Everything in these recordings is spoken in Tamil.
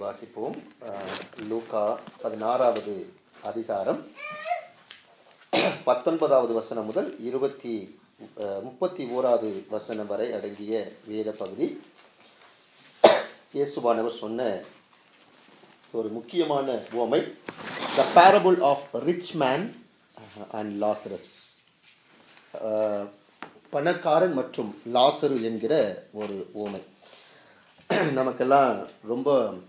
வாசிப்போம். லூக்கா 16வது அதிகாரம் 19வது வசனம் முதல் 31வது வசனம் வரை அடங்கிய வேத பகுதி. இயேசுவானவர் சொன்ன ஒரு முக்கியமான உவமை, the parable of rich man and Lazarus. பணக்காரன் மற்றும் லாசரு என்கிற ஒரு உவமை நமக்கெல்லாம் ரொம்ப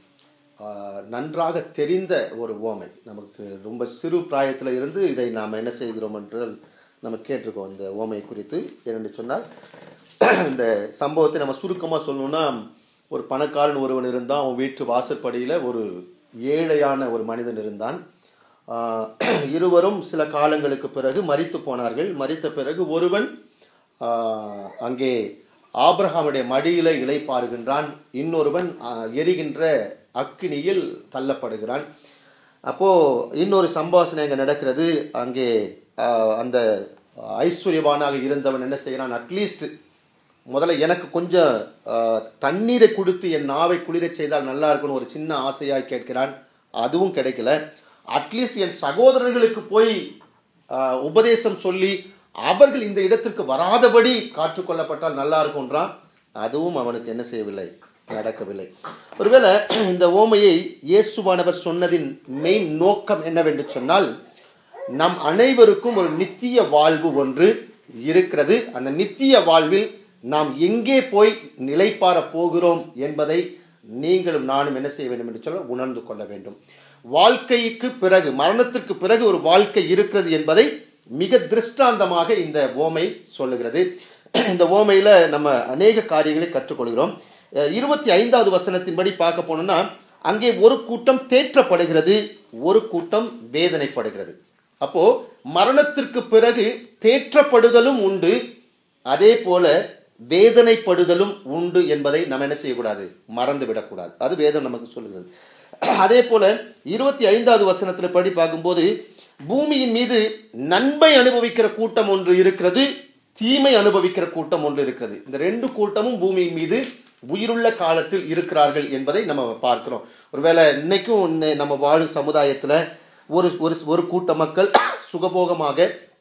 நன்றாக தெரிந்த ஒரு உவமை. நமக்கு ரொம்ப சிறு பிராயத்தில் இருந்து இதை நாம் என்ன செய்கிறோம் என்றால் நம்ம கேட்டிருக்கோம் இந்த உவமை குறித்து. என்னென்று சொன்னால், இந்த சம்பவத்தை நம்ம சுருக்கமாக சொல்லணும்னா, ஒரு பணக்காரன் ஒருவன் இருந்தான். அவன் வீட்டு வாசற்படியில் ஒரு ஏழையான ஒரு மனிதன் இருந்தான். இருவரும் சில காலங்களுக்கு பிறகு மரித்து போனார்கள். மரித்த பிறகு ஒருவன் அங்கே ஆபிரகாமுடைய மடியில இளைப்பாறுகின்றான். இன்னொருவன் எரிகின்ற அக்கினியில் தள்ளப்படுகிறான். அப்போ இன்னொரு சம்பாஷணை அங்கே நடக்கிறது. அங்கே அந்த ஐஸ்வர்யவானாக இருந்தவன் என்ன செய்கிறான், அட்லீஸ்ட் முதல்ல எனக்கு கொஞ்சம் தண்ணீரை கொடுத்து என் நாவை குளிர செய்தால் நல்லா இருக்கும்னு ஒரு சின்ன ஆசையாய் கேட்கிறான். அதுவும் கிடைக்கல. அட்லீஸ்ட் என் சகோதரர்களுக்கு போய் உபதேசம் சொல்லி அவர்கள் இந்த இடத்திற்கு வராதபடி காற்றுக்கொள்ளப்பட்டால் நல்லா இருக்கும்ன்றான். அதுவும் அவனுக்கு என்ன செய்யவில்லை, நடக்கவில்லை. ஒருவேளை இந்த ஓமையை இயேசுவானவர் சொன்னதின் மெயின் நோக்கம் என்னவென்று சொன்னால், நம் அனைவருக்கும் ஒரு நித்திய வாழ்வு ஒன்று இருக்கிறது. அந்த நித்திய வாழ்வில் நாம் எங்கே போய் நிலைப்பார போகிறோம் என்பதை நீங்களும் நானும் என்ன செய்ய வேண்டும் என்று சொல்ல உணர்ந்து கொள்ள வேண்டும். வாழ்க்கைக்கு பிறகு, மரணத்திற்கு பிறகு ஒரு வாழ்க்கை இருக்கிறது என்பதை மிக திருஷ்டாந்தமாக இந்த ஓமை சொல்லுகிறது. இந்த ஓமையில நம்ம அநேக காரியங்களை கற்றுக்கொள்கிறோம். 25வது வசனத்தின்படி பார்க்க போனோம்னா, அங்கே ஒரு கூட்டம் தேற்றப்படுகிறது, ஒரு கூட்டம் வேதனைப்படுகிறது. அப்போ மரணத்திற்கு பிறகு தேற்றப்படுதலும் உண்டு, அதே போல வேதனைப்படுதலும் உண்டு என்பதை நம்ம என்ன செய்யக்கூடாது, மறந்து விடக்கூடாது. அது வேதம் நமக்கு சொல்லுகிறது. அதே போல 25வது வசனத்துல படி பார்க்கும்போது, பூமியின் மீது நன்மை அனுபவிக்கிற கூட்டம் ஒன்று இருக்கிறது, தீமை அனுபவிக்கிற கூட்டம் ஒன்று இருக்கிறது. இந்த ரெண்டு கூட்டமும் பூமியின் மீது உயிருள்ள காலத்தில் இருக்கிறார்கள் என்பதை நம்ம பார்க்கிறோம். ஒருவேளை இன்னைக்கும் நம்ம வாழும் சமுதாயத்தில் ஒரு கூட்ட மக்கள் சுகபோகமாக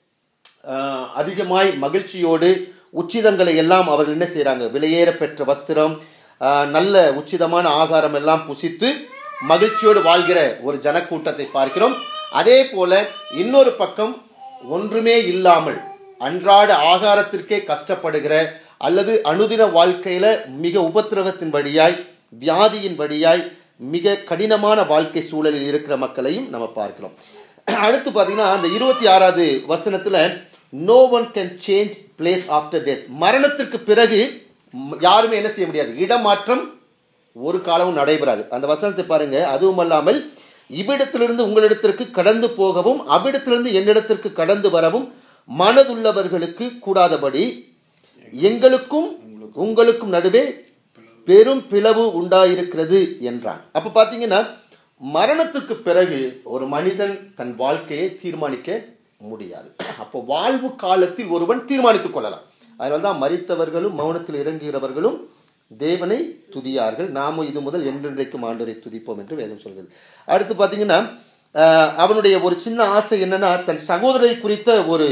அதிகமாய் மகிழ்ச்சியோடு உச்சிதங்களை எல்லாம் அவர்கள் என்ன செய்யறாங்க, விலையேற பெற்ற வஸ்திரம், நல்ல உச்சிதமான ஆகாரம் எல்லாம் புசித்து மகிழ்ச்சியோடு வாழ்கிற ஒரு ஜனக்கூட்டத்தை பார்க்கிறோம். அதே போல இன்னொரு பக்கம் ஒன்றுமே இல்லாமல் அன்றாட ஆகாரத்திற்கே கஷ்டப்படுகிற அல்லது அனுதின வாழ்க்கையில மிக உபத்திரவத்தின் வழியாய், வியாதியின் வழியாய் மிக கடினமான வாழ்க்கை சூழலில் இருக்கிற மக்களையும் நம்ம பார்க்கிறோம். அடுத்து பார்த்தீங்கன்னா, அந்த 26வது வசனத்துல, no one can change place after death. மரணத்திற்கு பிறகு யாருமே என்ன செய்ய முடியாது, இடமாற்றம் ஒரு காலமும் நடைபெறாது. அந்த வசனத்தை பாருங்க. அதுவும் அல்லாமல், இவ்விடத்திலிருந்து உங்களிடத்திற்கு கடந்து போகவும் அவ்விடத்திலிருந்து என்னிடத்திற்கு கடந்து வரவும் மனதுள்ளவர்களுக்கு கூடாதபடி எங்களுக்கும் உங்களுக்கும் நடுவே பெரும் பிளவு உண்டாயிருக்கிறது என்றான். அப்ப பாத்தீங்கன்னா, மரணத்துக்கு பிறகு ஒரு மனிதன் தன் வாழ்க்கையை தீர்மானிக்க முடியாது. அப்போ வாழ்வு காலத்தில் ஒருவன் தீர்மானித்துக் கொள்ளலாம். அதனால்தான் மரித்தவர்களும் மௌனத்தில் இறங்குகிறவர்களும் தேவனை துதியார்கள், நாமும் இது முதல் என்றென்றைக்கும் ஆண்டவரை துதிப்போம் என்று வேதம் சொல்கிறது. அடுத்து பார்த்தீங்கன்னா, அவனுடைய ஒரு சின்ன ஆசை என்னன்னா, தன் சகோதரரை குறித்த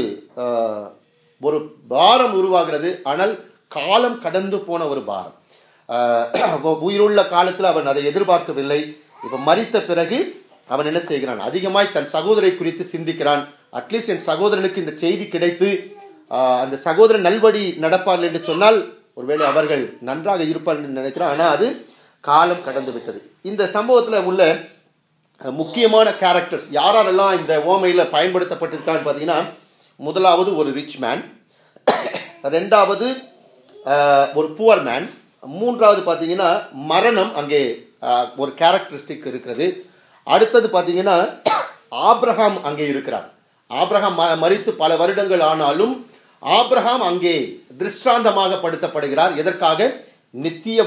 ஒரு பாரம் உருவாகிறது. ஆனால் காலம் கடந்து போன ஒரு பாரம். உயிருள்ள காலத்தில் அவன் அதை எதிர்பார்க்கவில்லை. இப்ப மரித்த பிறகு அவன் என்ன செய்கிறான், அதிகமாய் தன் சகோதரரை குறித்து சிந்திக்கிறான். அட்லீஸ்ட் என் சகோதரனுக்கு இந்த செய்தி கிடைத்து அந்த சகோதரன் நல்வழி நடப்பார்கள் என்று சொன்னால் ஒருவேளை அவர்கள் நன்றாக இருப்பார்கள் என்று நினைக்கிறான். ஆனால் அது காலம் கடந்து விட்டது. இந்த சம்பவத்தில் உள்ள முக்கியமான கேரக்டர்ஸ் யாரெல்லாம் இந்த ஓமையில் பயன்படுத்தப்பட்டிருக்கான்னு பார்த்தீங்கன்னா, முதலாவது ஒரு ரிச் மேன், ரெண்டாவது ஒரு புவர் மேன், மூன்றாவது பார்த்தீங்கன்னா மரணம் அங்கே ஒரு கேரக்டரிஸ்டிக் இருக்கிறது. அடுத்தது பார்த்தீங்கன்னா ஆபிரகாம் அங்கே இருக்கிறார். ஆபிரகாம் மரித்து பல வருடங்கள் ஆனாலும் ஆபிரகாம் அங்கே திருஷ்டாந்தமாக படுத்தப்படுகிறார். எதற்காக? நித்திய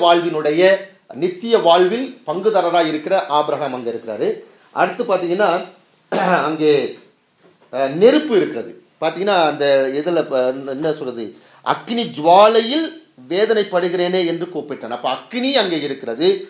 வாழ்வில் பங்குதாரராக இருக்கிற ஆபிரகாம் அங்கே இருக்கிறாரு. அடுத்து பார்த்தீங்கன்னா அங்கே நெருப்பு இருக்கிறது. பார்த்தீங்கன்னா அந்த இதில் என்ன சொல்றது, அக்னி ஜுவாலையில் வேதனைப்படுகிறேனே என்று கூப்பிட்டான். அப்போ அக்னி அங்கே இருக்கிறது.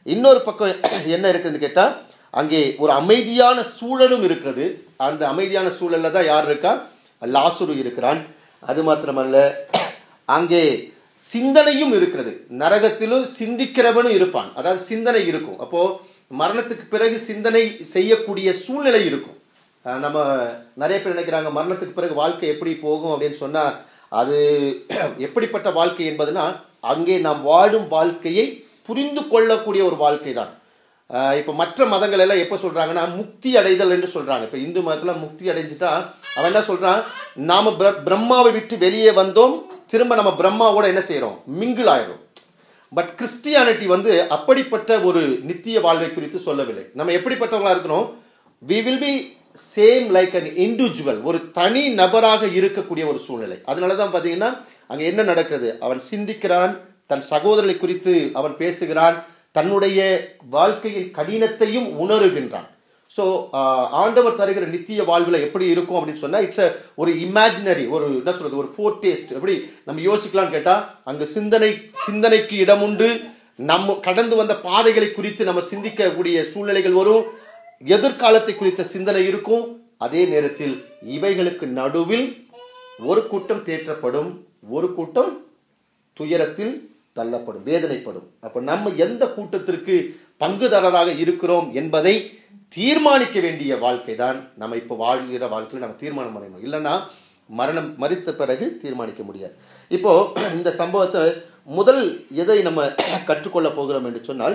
இன்னொரு பக்கம் என்ன இருக்குதுன்னு கேட்டால் அங்கே ஒரு அமைதியான சூழலும் இருக்கிறது. அந்த அமைதியான சூழலில் தான் யார் இருக்கா? லாசரு இருக்கிறான். அது மாத்திரமல்ல, அங்கே சிந்தனையும் இருக்கிறது. நரகத்திலும் சிந்திக்கிறவனும் இருப்பான். அதாவது சிந்தனை இருக்கும். அப்போது மரணத்துக்கு பிறகு சிந்தனை செய்யக்கூடிய சூழ்நிலை இருக்கும். நம்ம நிறைய பேர் நினைக்கிறாங்க மரணத்துக்கு பிறகு வாழ்க்கை எப்படி போகும் அப்படின்னு சொன்னால், அது எப்படிப்பட்ட வாழ்க்கை என்பதுனா அங்கே நாம் வாழும் வாழ்க்கையை புரிந்து கொள்ளக்கூடிய ஒரு வாழ்க்கை தான். இப்போ மற்ற மதங்கள் எல்லாம் எப்போ சொல்கிறாங்கன்னா முக்தி அடைதல் என்று சொல்கிறாங்க. இப்போ இந்து மதத்தில் முக்தி அடைஞ்சிட்டா அவன் என்ன சொல்கிறான், நாம் பிரம்மாவை விட்டு வெளியே வந்தோம், திரும்ப நம்ம பிரம்மாவோட என்ன செய்கிறோம், மிங்கிள் ஆயிடும். பட் கிறிஸ்டியானிட்டி அப்படிப்பட்ட ஒரு நித்திய வாழ்வை குறித்து சொல்லவில்லை. நம்ம எப்படிப்பட்டவங்களா இருக்கிறோம், we will be same like an individual, ஒரு தனி நபராக இருக்கக்கூடிய ஒரு சூழ்நிலை. அதனால தான் பார்த்தீங்கன்னா அங்கே என்ன நடக்கிறது, அவன் சிந்திக்கிறான், தன் சகோதரனை குறித்து அவன் பேசுகிறான், தன்னுடைய வாழ்க்கையின் கடினத்தையும் உணருகின்றான். ஸோ ஆண்டவர் தருகிற நித்திய வாழ்வில் எப்படி இருக்கும் அப்படின்னு சொன்னால், இட்ஸ் ஒரு இமேஜினரி, ஒரு என்ன சொல்றது, ஒரு ஃபோர் டேஸ்ட். எப்படி நம்ம யோசிக்கலாம்னு கேட்டால், அங்கே சிந்தனைக்கு இடம் உண்டு. நம்ம கடந்து வந்த பாதைகளை குறித்து நம்ம சிந்திக்கக்கூடிய சூழ்நிலைகள் வரும். எதிர்காலத்தை குறித்த சிந்தனை இருக்கும். அதே நேரத்தில் இவைகளுக்கு நடுவில் ஒரு கூட்டம் தேற்றப்படும், ஒரு கூட்டம் துயரத்தில் தள்ளப்படும், வேதனைப்படும். அப்போ நம்ம எந்த கூட்டத்திற்கு பங்குதாரராக இருக்கிறோம் என்பதை தீர்மானிக்க வேண்டிய வாழ்க்கை தான் நம்ம இப்போ வாழ்கிற வாழ்க்கையில் நம்ம தீர்மானம் பண்ணணும். இல்லைன்னா மரித்த பிறகு தீர்மானிக்க முடியாது. இப்போ இந்த சம்பவத்தை முதல் எதை நம்ம கற்றுக்கொள்ள போகிறோம் என்று சொன்னால்,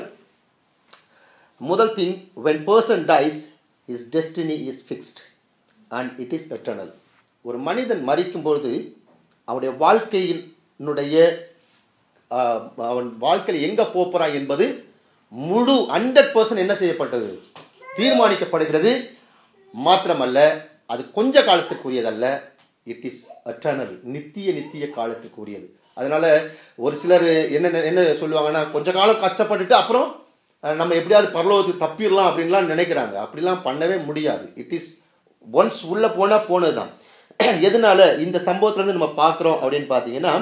முதல் thing, when person dies his destiny is fixed and it is eternal. ஒரு மனிதன் மரிக்கும் பொழுது அவனுடைய வாழ்க்கையினுடைய அவன் வாழ்க்கையில் எங்கே போகிறான் என்பது முழு 100% என்ன செய்யப்பட்டது, தீர்மானிக்கப்படுகிறது. மாத்திரமல்ல, அது கொஞ்ச காலத்துக்குரியதல்ல, இட் இஸ் எட்டர்னல், நித்திய காலத்துக்குரியது. அதனால ஒரு சிலர் என்ன சொல்லுவாங்கன்னா, கொஞ்ச காலம் கஷ்டப்பட்டுட்டு அப்புறம் நம்ம எப்படியாவது பரலோகத்துக்கு தப்பிடலாம் அப்படின்லாம் நினைக்கிறாங்க. அப்படிலாம் பண்ணவே முடியாது. இட் இஸ் ஒன்ஸ் உள்ளே போனது தான். எதனால இந்த சம்பவத்திலேருந்து நம்ம பார்க்குறோம் அப்படின்னு பார்த்தீங்கன்னா,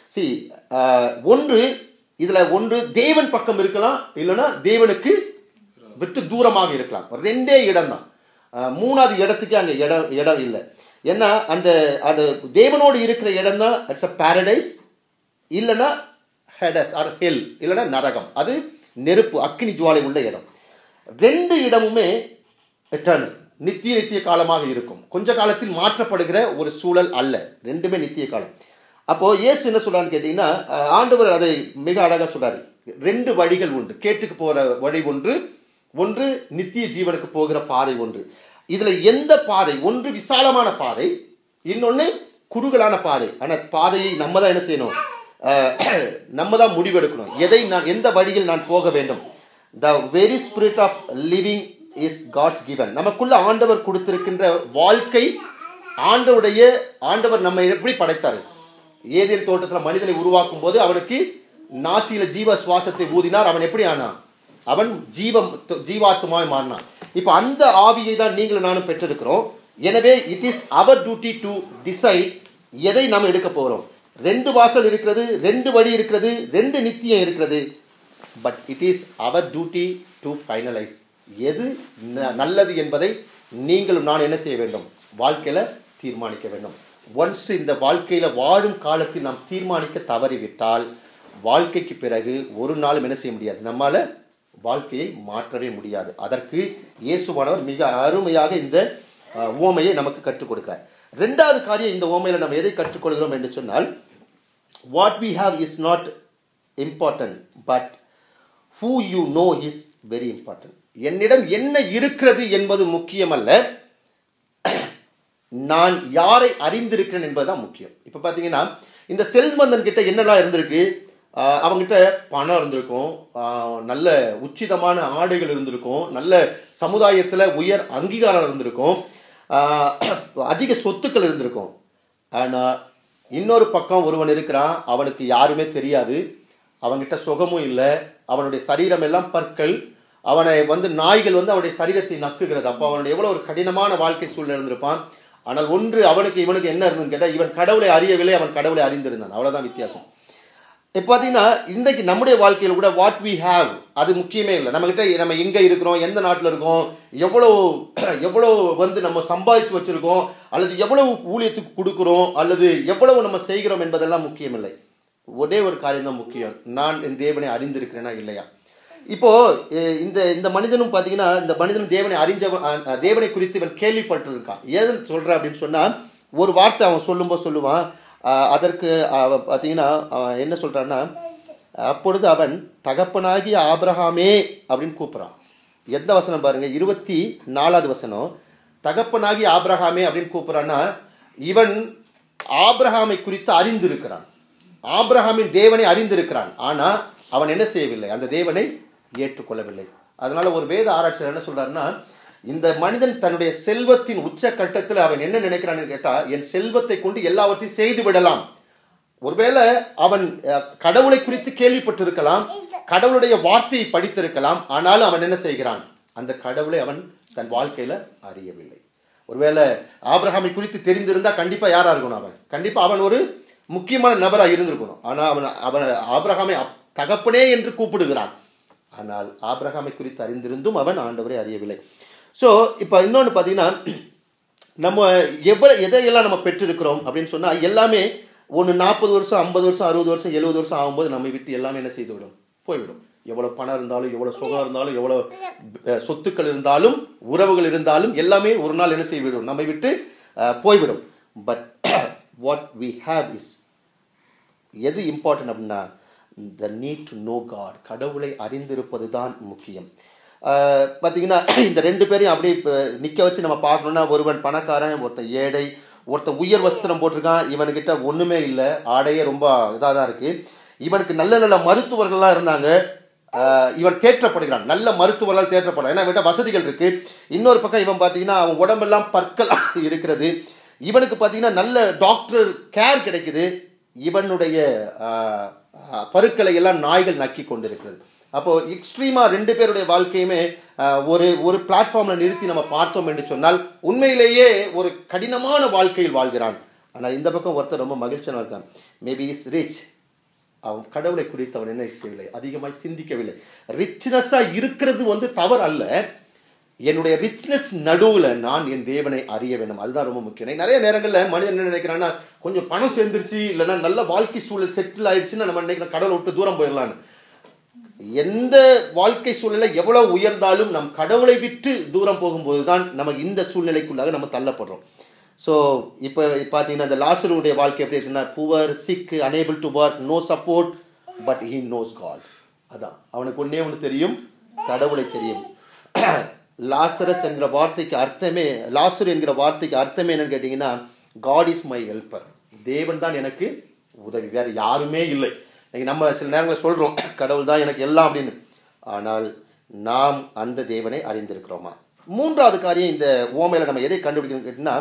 ஒன்று தேவன் பக்கம் இருக்கலாம், இல்லைன்னா தேவனுக்கு விட்டு தூரமாக இருக்கலாம். ரெண்டே இடம் தான். மூணாவது இடத்துக்கு அங்கே இடம் இல்லை. ஏன்னா அந்த தேவனோடு இருக்கிற இடம் தான் இட்ஸ் அ பாரடைஸ், இல்லைன்னா ஹெடஸ் ஆர் ஹெல், இல்லைன்னா நரகம். அது நெருப்பு, அக்கினி ஜுவாலை உள்ள இடம். ரெண்டு இடமுமே எட்டர்னல், நித்திய காலமாக இருக்கும். கொஞ்ச காலத்தில் மாற்றப்படுகிற ஒரு சூழல் அல்ல. ரெண்டுமே நித்திய காலம். அப்போ இயேசு என்ன சொல்றான்னு கேட்டீங்கன்னா, ஆண்டவர் அதை மிக அழகாக சொல்றாரு. ரெண்டு வழிகள் உண்டு. கேட்டுக்கு போகிற வழி ஒன்று நித்திய ஜீவனுக்கு போகிற பாதை ஒன்று. இதுல எந்த பாதை, ஒன்று விசாலமான பாதை, இன்னொன்று குறுகலான பாதை. ஆனால் பாதையை நம்ம தான் என்ன செய்யணும், நம்ம தான் முடிவெடுக்கணும். எந்த வழியில் நான் போக வேண்டும். The very spirit of living is God's given. நமக்குள்ள ஆண்டவர் கொடுத்திருக்கின்ற வாழ்க்கை, ஆண்டவர் நம்ம எப்படி படைத்தாரு. ஏதேன் தோட்டத்தில் மனிதனை உருவாக்கும் போது அவனுக்கு நாசியில ஜீவ சுவாசத்தை ஊதினார். அவன் எப்படி ஆனான், அவன் ஜீவாத்மாவை மாறினான். இப்போ அந்த ஆவியை தான் நீங்களும் நானும் பெற்றிருக்கிறோம். எனவே it is our duty to decide எதை நாம் எடுக்க போகிறோம். ரெண்டு வாசல் இருக்கிறது, ரெண்டு வழி இருக்கிறது, ரெண்டு நித்தியம் இருக்கிறது. But it is our duty to finalise. எது நல்லது என்பதை நீங்களும் நான் என்ன செய்ய வேண்டும், வாழ்க்கையில் தீர்மானிக்க வேண்டும். ஒன்ஸ் இந்த வாழ்க்கையில் வாழும் காலத்தில் நாம் தீர்மானிக்க தவறிவிட்டால் வாழ்க்கைக்கு பிறகு ஒரு நாளும் என்ன செய்ய முடியாது, நம்மால் வாழ்க்கையை மாற்றவே முடியாது. அதற்கு இயேசுவானவர் மிக அருமையாக இந்த உவமையை நமக்கு கற்றுக் கொடுக்கிறார். ரெண்டாவது காரியம், இந்த உவமையில் நம்ம எதை கற்றுக்கொள்கிறோம் என்று சொன்னால், what we have is not important, but who you know is very important. என்னிடம் என்ன இருக்கிறது என்பது முக்கியமல்ல, நான் யாரை அறிந்திருக்கிறேன் என்பதுதான் முக்கியம். இப்போ பார்த்தீங்கன்னா, இந்த செல்வந்தன் கிட்ட என்னெல்லாம் இருந்திருக்கு, அவங்ககிட்ட பணம் இருந்திருக்கும், நல்ல உச்சிதமான ஆடைகள் இருந்திருக்கும், நல்ல சமுதாயத்தில் உயர் அங்கீகாரம் இருந்திருக்கும், அதிக சொத்துக்கள் இருந்திருக்கும். ஆனால் இன்னொரு பக்கம் ஒருவன் இருக்கிறான், அவனுக்கு யாருமே தெரியாது, அவன்கிட்ட சுகமும் இல்லை, அவனுடைய சரீரம் எல்லாம் பற்கள், அவனை நாய்கள் அவனுடைய சரீரத்தை நக்குகிறது. அப்போ அவனுடைய எவ்வளோ ஒரு கடினமான வாழ்க்கை சூழ்நிலை இருந்திருப்பான். ஆனால் ஒன்று அவனுக்கு இவனுக்கு என்ன இருந்ததுன்னு கேட்டால், இவன் கடவுளை அறியவில்லை, அவன் கடவுளை அறிந்திருந்தான். அவ்வளோதான் வித்தியாசம். இப்போ பார்த்தீங்கன்னா, இன்றைக்கு நம்முடைய வாழ்க்கையில் கூட வாட் வி ஹாவ், அது முக்கியமே இல்லை. நம்மகிட்ட நம்ம எங்க இருக்கிறோம், எந்த நாட்டில் இருக்கோம், எவ்வளோ நம்ம சம்பாதிச்சு வச்சிருக்கோம், அல்லது எவ்வளவு ஊழியத்துக்கு கொடுக்குறோம், அல்லது எவ்வளவு நம்ம செய்கிறோம் என்பதெல்லாம் முக்கியமில்லை. ஒரே ஒரு காரியம் தான் முக்கியம், நான் என் தேவனை அறிந்திருக்கிறேனா இல்லையா. இப்போ இந்த மனிதனும் பார்த்தீங்கன்னா, இந்த மனிதனும் தேவனை குறித்து இவன் கேள்விப்பட்டிருக்கான். ஏதுன்னு சொல்கிறேன் அப்படின்னு சொன்னால், ஒரு வார்த்தை அவன் சொல்லுவான். அதற்கு பார்த்தீங்கன்னா என்ன சொல்கிறான்னா, அப்பொழுது அவன் தகப்பனாகிய ஆபிரகாமே அப்படின்னு கூப்பிட்றான். எந்த வசனம் பாருங்க, 24வது வசனம். தகப்பனாகிய ஆபிரகாமே அப்படின்னு கூப்பிட்றான்னா, இவன் ஆபிரகாமை குறித்து அறிந்திருக்கிறான், ஆபிரகாமின் தேவனை அறிந்திருக்கிறான். ஆனால் அவன் என்ன செய்யவில்லை, அந்த தேவனை ஏற்றுக்கொள்ளவில்லை. அதனால ஒரு வேத ஆராய்ச்சியாளர் என்ன சொல்றாருன்னா, இந்த மனிதன் தன்னுடைய செல்வத்தின் உச்ச கட்டத்தில் அவன் என்ன நினைக்கிறான்னு கேட்டா, என் செல்வத்தை கொண்டு எல்லாவற்றையும் செய்து விடலாம். ஒருவேளை அவன் கடவுளை குறித்து கேள்விப்பட்டிருக்கலாம், கடவுளுடைய வார்த்தையை படித்திருக்கலாம், ஆனாலும் அவன் என்ன செய்கிறான், அந்த கடவுளை அவன் தன் வாழ்க்கையில அறியவில்லை. ஒருவேளை ஆபிரகாமை குறித்து தெரிந்திருந்தா கண்டிப்பா யாரா இருக்கணும், அவன் கண்டிப்பா அவன் ஒரு முக்கியமான நபராக இருந்திருக்கணும். ஆனா அவன் ஆபிரகாமை தகப்பனே என்று கூப்பிடுகிறான். ஆனால் ஆபிரகாமை குறித்து அறிந்திருந்தும் அவன் ஆண்டவரை அறியவில்லை. ஸோ இப்போ இன்னொன்று பார்த்தீங்கன்னா, நம்ம எதையெல்லாம் நம்ம பெற்றிருக்கிறோம் அப்படின்னு சொன்னால், எல்லாமே ஒன்று 40 வருஷம் 50 வருஷம் 60 வருஷம் 70 வருஷம் ஆகும்போது நம்மை விட்டு எல்லாமே என்ன செய்துவிடும், போய்விடும். எவ்வளோ பணம் இருந்தாலும், எவ்வளோ சுகம் இருந்தாலும், எவ்வளோ சொத்துக்கள் இருந்தாலும், உறவுகள் இருந்தாலும் எல்லாமே ஒரு நாள் என்ன செய்துவிடும், நம்மை விட்டு போய்விடும். But what we have is, எது இம்பார்ட்டன்ட் அப்படின்னா, the need to know God, கடவுளை அறிந்திருப்பது தான் முக்கியம். பார்த்தீங்கன்னா இந்த ரெண்டு பேரையும் அப்படியே நிற்க வச்சு நம்ம பார்க்கணும்னா, ஒருவன் பணக்காரன், ஒருத்தன் ஏழை, ஒருத்தன் உயர் வஸ்திரம் போட்டிருக்கான், இவனுக்கிட்ட ஒன்றுமே இல்லை, ஆடையே ரொம்ப இதாக தான் இருக்குது. இவனுக்கு நல்ல நல்ல மருத்துவர்கள்லாம் இருந்தாங்க, இவன் தேற்றப்படுகிறான், நல்ல மருத்துவர்களால் தேற்றப்படுறான், ஏன்னா இவன்கிட்ட வசதிகள் இருக்குது. இன்னொரு பக்கம் இவன் பார்த்தீங்கன்னா அவன் உடம்பெல்லாம் பற்கள் இருக்கிறது, இவனுக்கு பார்த்தீங்கன்னா நல்ல டாக்டர் கேர் கிடைக்குது, இவனுடைய பருக்களை எல்லாம் நாய்கள் நக்கி கொண்டிருக்கிறது. அப்போ எக்ஸ்ட்ரீமா ரெண்டு பேருடைய வாழ்க்கையுமே ஒரு பிளாட்ஃபார்ம்ல நிறுத்தி நம்ம பார்த்தோம் என்று சொன்னால், உண்மையிலேயே ஒரு கடினமான வாழ்க்கையில் வாழ்கிறான். ஆனால் இந்த பக்கம் ஒருத்தர் ரொம்ப மகிழ்ச்சியாக இருக்கான், மேபி இஸ் ரிச், அவன் கடவுளை குறித்து அவன் என்ன செய்யவில்லை, அதிகமாக சிந்திக்கவில்லை. ரிச்னஸா இருக்கிறது தவறு அல்ல, என்னுடைய ரிச்னஸ் நடுவில் நான் என் தேவனை அறிய வேண்டும், அதுதான் ரொம்ப முக்கியம். நிறைய நேரங்களில் மனிதன் என்ன நினைக்கிறான்னா, கொஞ்சம் பணம் சேர்ந்துருச்சு, இல்லைன்னா நல்ல வாழ்க்கை சூழல் செட்டில் ஆயிடுச்சுன்னா நம்ம நினைக்கிறோம் கடவுளை விட்டு தூரம் போயிடலான்னு. எந்த வாழ்க்கை சூழ்நிலை எவ்வளவு உயர்ந்தாலும் நம் கடவுளை விட்டு தூரம் போகும்போது தான் நமக்கு இந்த சூழ்நிலைக்குள்ளாக நம்ம தள்ளப்படுறோம். ஸோ இப்போ பார்த்தீங்கன்னா இந்த லாசருடைய வாழ்க்கை எப்படி இருக்குன்னா, poor, sick, unable to work, no support, but he knows God. அதான் அவனுக்கு ஒன்று தெரியும், கடவுளை தெரியும். லாசரஸ் என்கிற வார்த்தைக்கு அர்த்தமே, லாசர் என்கிற வார்த்தைக்கு அர்த்தமே என்னன்னு கேட்டிங்கன்னா, காட் இஸ் மை ஹெல்ப்பர், தேவன் தான் எனக்கு உதவி, வேறு யாருமே இல்லை. நம்ம சில நேரங்களில் சொல்கிறோம் கடவுள் தான் எனக்கு எல்லாம் அப்படின்னு, ஆனால் நாம் அந்த தேவனை அறிந்திருக்கிறோமா? மூன்றாவது காரியம் இந்த உவமையில் நம்ம எதை கண்டுபிடிக்கணும்னு கேட்டிங்கன்னா,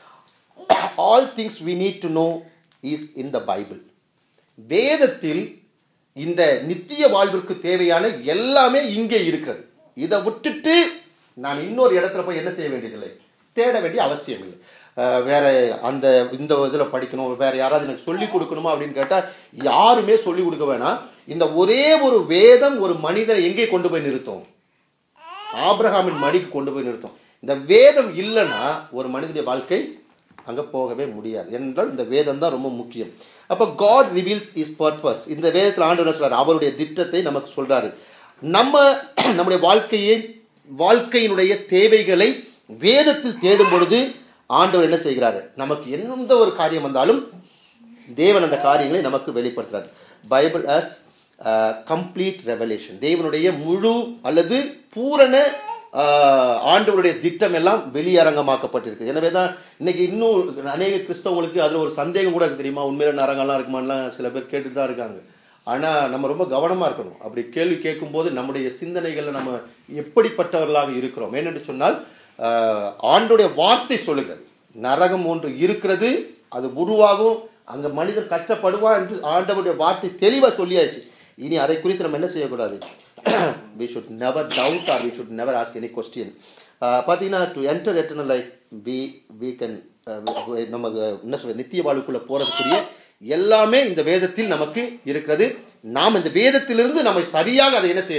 all things we need to know is in the Bible. வேதத்தில் இந்த நித்திய வாழ்விற்கு தேவையான எல்லாமே இங்கே இருக்கிறது. இதை விட்டுட்டு நான் இன்னொரு இடத்துல போய் என்ன செய்ய வேண்டியதில்லை, தேட வேண்டிய அவசியம் இல்லை. வேற இந்த இதில் படிக்கணும், வேற யாராவது எனக்கு சொல்லிக் கொடுக்கணுமா அப்படின்னு கேட்டால் யாருமே சொல்லிக் கொடுக்க வேணாம். இந்த ஒரே ஒரு வேதம் ஒரு மனிதனை எங்கே கொண்டு போய் நிறுத்தும், ஆபிரகாமின் மடிக்கு கொண்டு போய் நிறுத்தும். இந்த வேதம் இல்லைன்னா ஒரு மனிதனுடைய வாழ்க்கை அங்கே போகவே முடியாது. என்றால் இந்த வேதம் தான் ரொம்ப முக்கியம். அப்போ காட் ரிவீல்ஸ் இஸ் பர்பஸ். இந்த வேதத்தில் ஆண்டவர் சொல்றாரு, அவருடைய திட்டத்தை நமக்கு சொல்றாரு. நம்முடைய வாழ்க்கையினுடைய தேவைகளை வேதத்தில் தேடும் பொழுது ஆண்டவர் என்ன செய்கிறாரு, நமக்கு எந்த ஒரு காரியம் வந்தாலும் தேவன் அந்த காரியங்களை நமக்கு வெளிப்படுத்துறார். பைபிள் as கம்ப்ளீட் ரெவலேஷன், தேவனுடைய முழு அல்லது பூரண ஆண்டவருடைய திட்டம் எல்லாம் வெளியரங்கமாக்கப்பட்டிருக்கு. எனவே தான் இன்னைக்கு இன்னும் அநேக கிறிஸ்தவங்களுக்கு அதில் ஒரு சந்தேகம் கூட தெரியுமா, உண்மையில நரங்கம்லாம் இருக்குமான்லாம் சில பேர் கேட்டுட்டு தான் இருக்காங்க. ஆனால் நம்ம ரொம்ப கவனமாக இருக்கணும். அப்படி கேள்வி கேட்கும்போது நம்முடைய சிந்தனைகளில் நம்ம எப்படிப்பட்டவர்களாக இருக்கிறோம். ஏனென்று சொன்னால் ஆண்டோடைய வார்த்தை சொல்லுகிறது, நரகம் ஒன்று இருக்கிறது, அது உருவாகும், அங்கே மனிதன் கஷ்டப்படுவான் என்று ஆண்டவருடைய வார்த்தை தெளிவாக சொல்லியாச்சு. இனி அதை குறித்து நம்ம என்ன செய்யக்கூடாது, we should never doubt or we should never ask any question. பார்த்தீங்கன்னா to enter eternal life we can நமக்கு என்ன சொல்ற நித்திய வாழ்வுக்குள்ளே போகிறதுக்குரிய எல்லாமே இந்த வேதத்தில் நமக்கு இருக்கிறது. நாம் இந்த வேதத்திலிருந்து நம்ம சரியாக அதை என்ன செய்யணும்,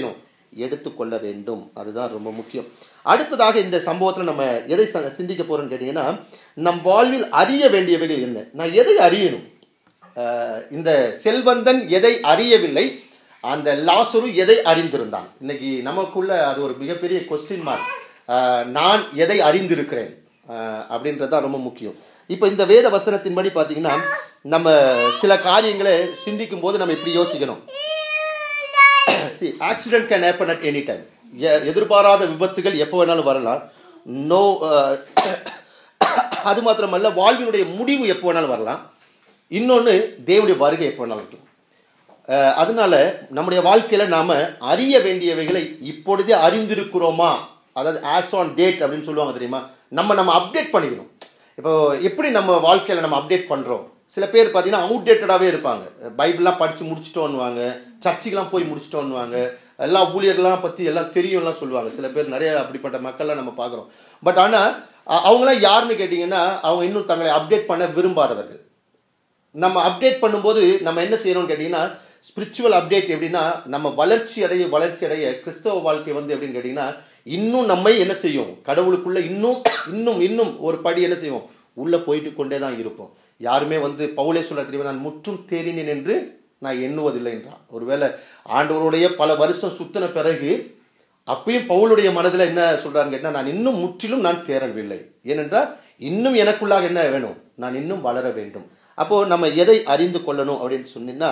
எடுத்துக்கொள்ள வேண்டும். அதுதான் ரொம்ப முக்கியம். அடுத்ததாக இந்த சம்பவத்தில் நம்ம எதை சிந்திக்க போறோம்னு கேட்டீங்கன்னா, நம் வாழ்வில் அறிய வேண்டியவைகள் என்ன? நான் எதை அறியணும்? இந்த செல்வந்தன் எதை அறியவில்லை, அந்த லாசரு எதை அறிந்திருந்தான்? இன்னைக்கு நமக்குள்ள அது ஒரு மிகப்பெரிய கொஸ்டின் மார்க். நான் எதை அறிந்திருக்கிறேன் அப்படின்றது தான் ரொம்ப முக்கியம். இப்போ இந்த வேத வசனத்தின்படி பார்த்தீங்கன்னா, நம்ம சில காரியங்களை சிந்திக்கும் போது நம்ம இப்படி யோசிக்கணும். Accident can happen at any time. எதிர்பாராத விபத்துகள் எப்போ வேணாலும் வரலாம். நோ, அது மாத்திரமல்ல, வாழ்வினுடைய முடிவு எப்போ வேணாலும் வரலாம். இன்னொன்று, தேவனுடைய வருகை எப்போ வேணாலும் இருக்கலாம். அதனால நம்முடைய வாழ்க்கையில் நாம் அறிய வேண்டியவைகளை இப்பொழுதே அறிந்திருக்கிறோமா, அதாவது ஆஸ் ஆன் டேட் அப்படின்னு சொல்லுவாங்க தெரியுமா, நம்ம அப்டேட் பண்ணிக்கணும். இப்போ எப்படி நம்ம வாழ்க்கையில் நம்ம அப்டேட் பண்ணுறோம்? சில பேர் பார்த்தீங்கன்னா அவுடேட்டடாகவே இருப்பாங்க. பைபிள்லாம் படித்து முடிச்சுட்டோன்னுவாங்க, சர்ச்சுக்கெலாம் போய் முடிச்சுட்டோன்னுவாங்க, எல்லா ஊழியர்கள்லாம் பற்றி எல்லாம் தெரியும்லாம் சொல்லுவாங்க. சில பேர் நிறைய அப்படிப்பட்ட மக்கள்லாம் நம்ம பார்க்குறோம். பட் ஆனால் அவங்களாம் யாருன்னு கேட்டிங்கன்னா, அவங்க இன்னும் தங்களை அப்டேட் பண்ண விரும்பாதவர்கள். நம்ம அப்டேட் பண்ணும்போது நம்ம என்ன செய்யணும்னு கேட்டிங்கன்னா, ஸ்பிரிச்சுவல் அப்டேட் எப்படின்னா, நம்ம வளர்ச்சி அடைய கிறிஸ்தவ வாழ்க்கை வந்து எப்படின்னு கேட்டிங்கன்னா, இன்னும் நம்மை என்ன செய்யும், கடவுளுக்குள்ள இன்னும் ஒரு படி என்ன செய்வோம், உள்ளே போயிட்டு கொண்டே தான் இருப்போம். யாருமே வந்து பவுலே சொல்ல தெரியும், நான் முற்றும் தேறினேன் என்று நான் எண்ணுவதில்லை என்றான். ஒருவேளை ஆண்டவருடைய பல வருஷம் சுத்தின பிறகு அப்பயும் பவுலுடைய மனதில் என்ன சொல்றாருன்னு கேட்டால், நான் இன்னும் முற்றிலும் நான் தேறவில்லை. ஏனென்றால் இன்னும் எனக்குள்ளாக என்ன வேணும், நான் இன்னும் வளர வேண்டும். அப்போ நம்ம எதை அறிந்து கொள்ளணும் அப்படின்னு சொன்னீங்கன்னா,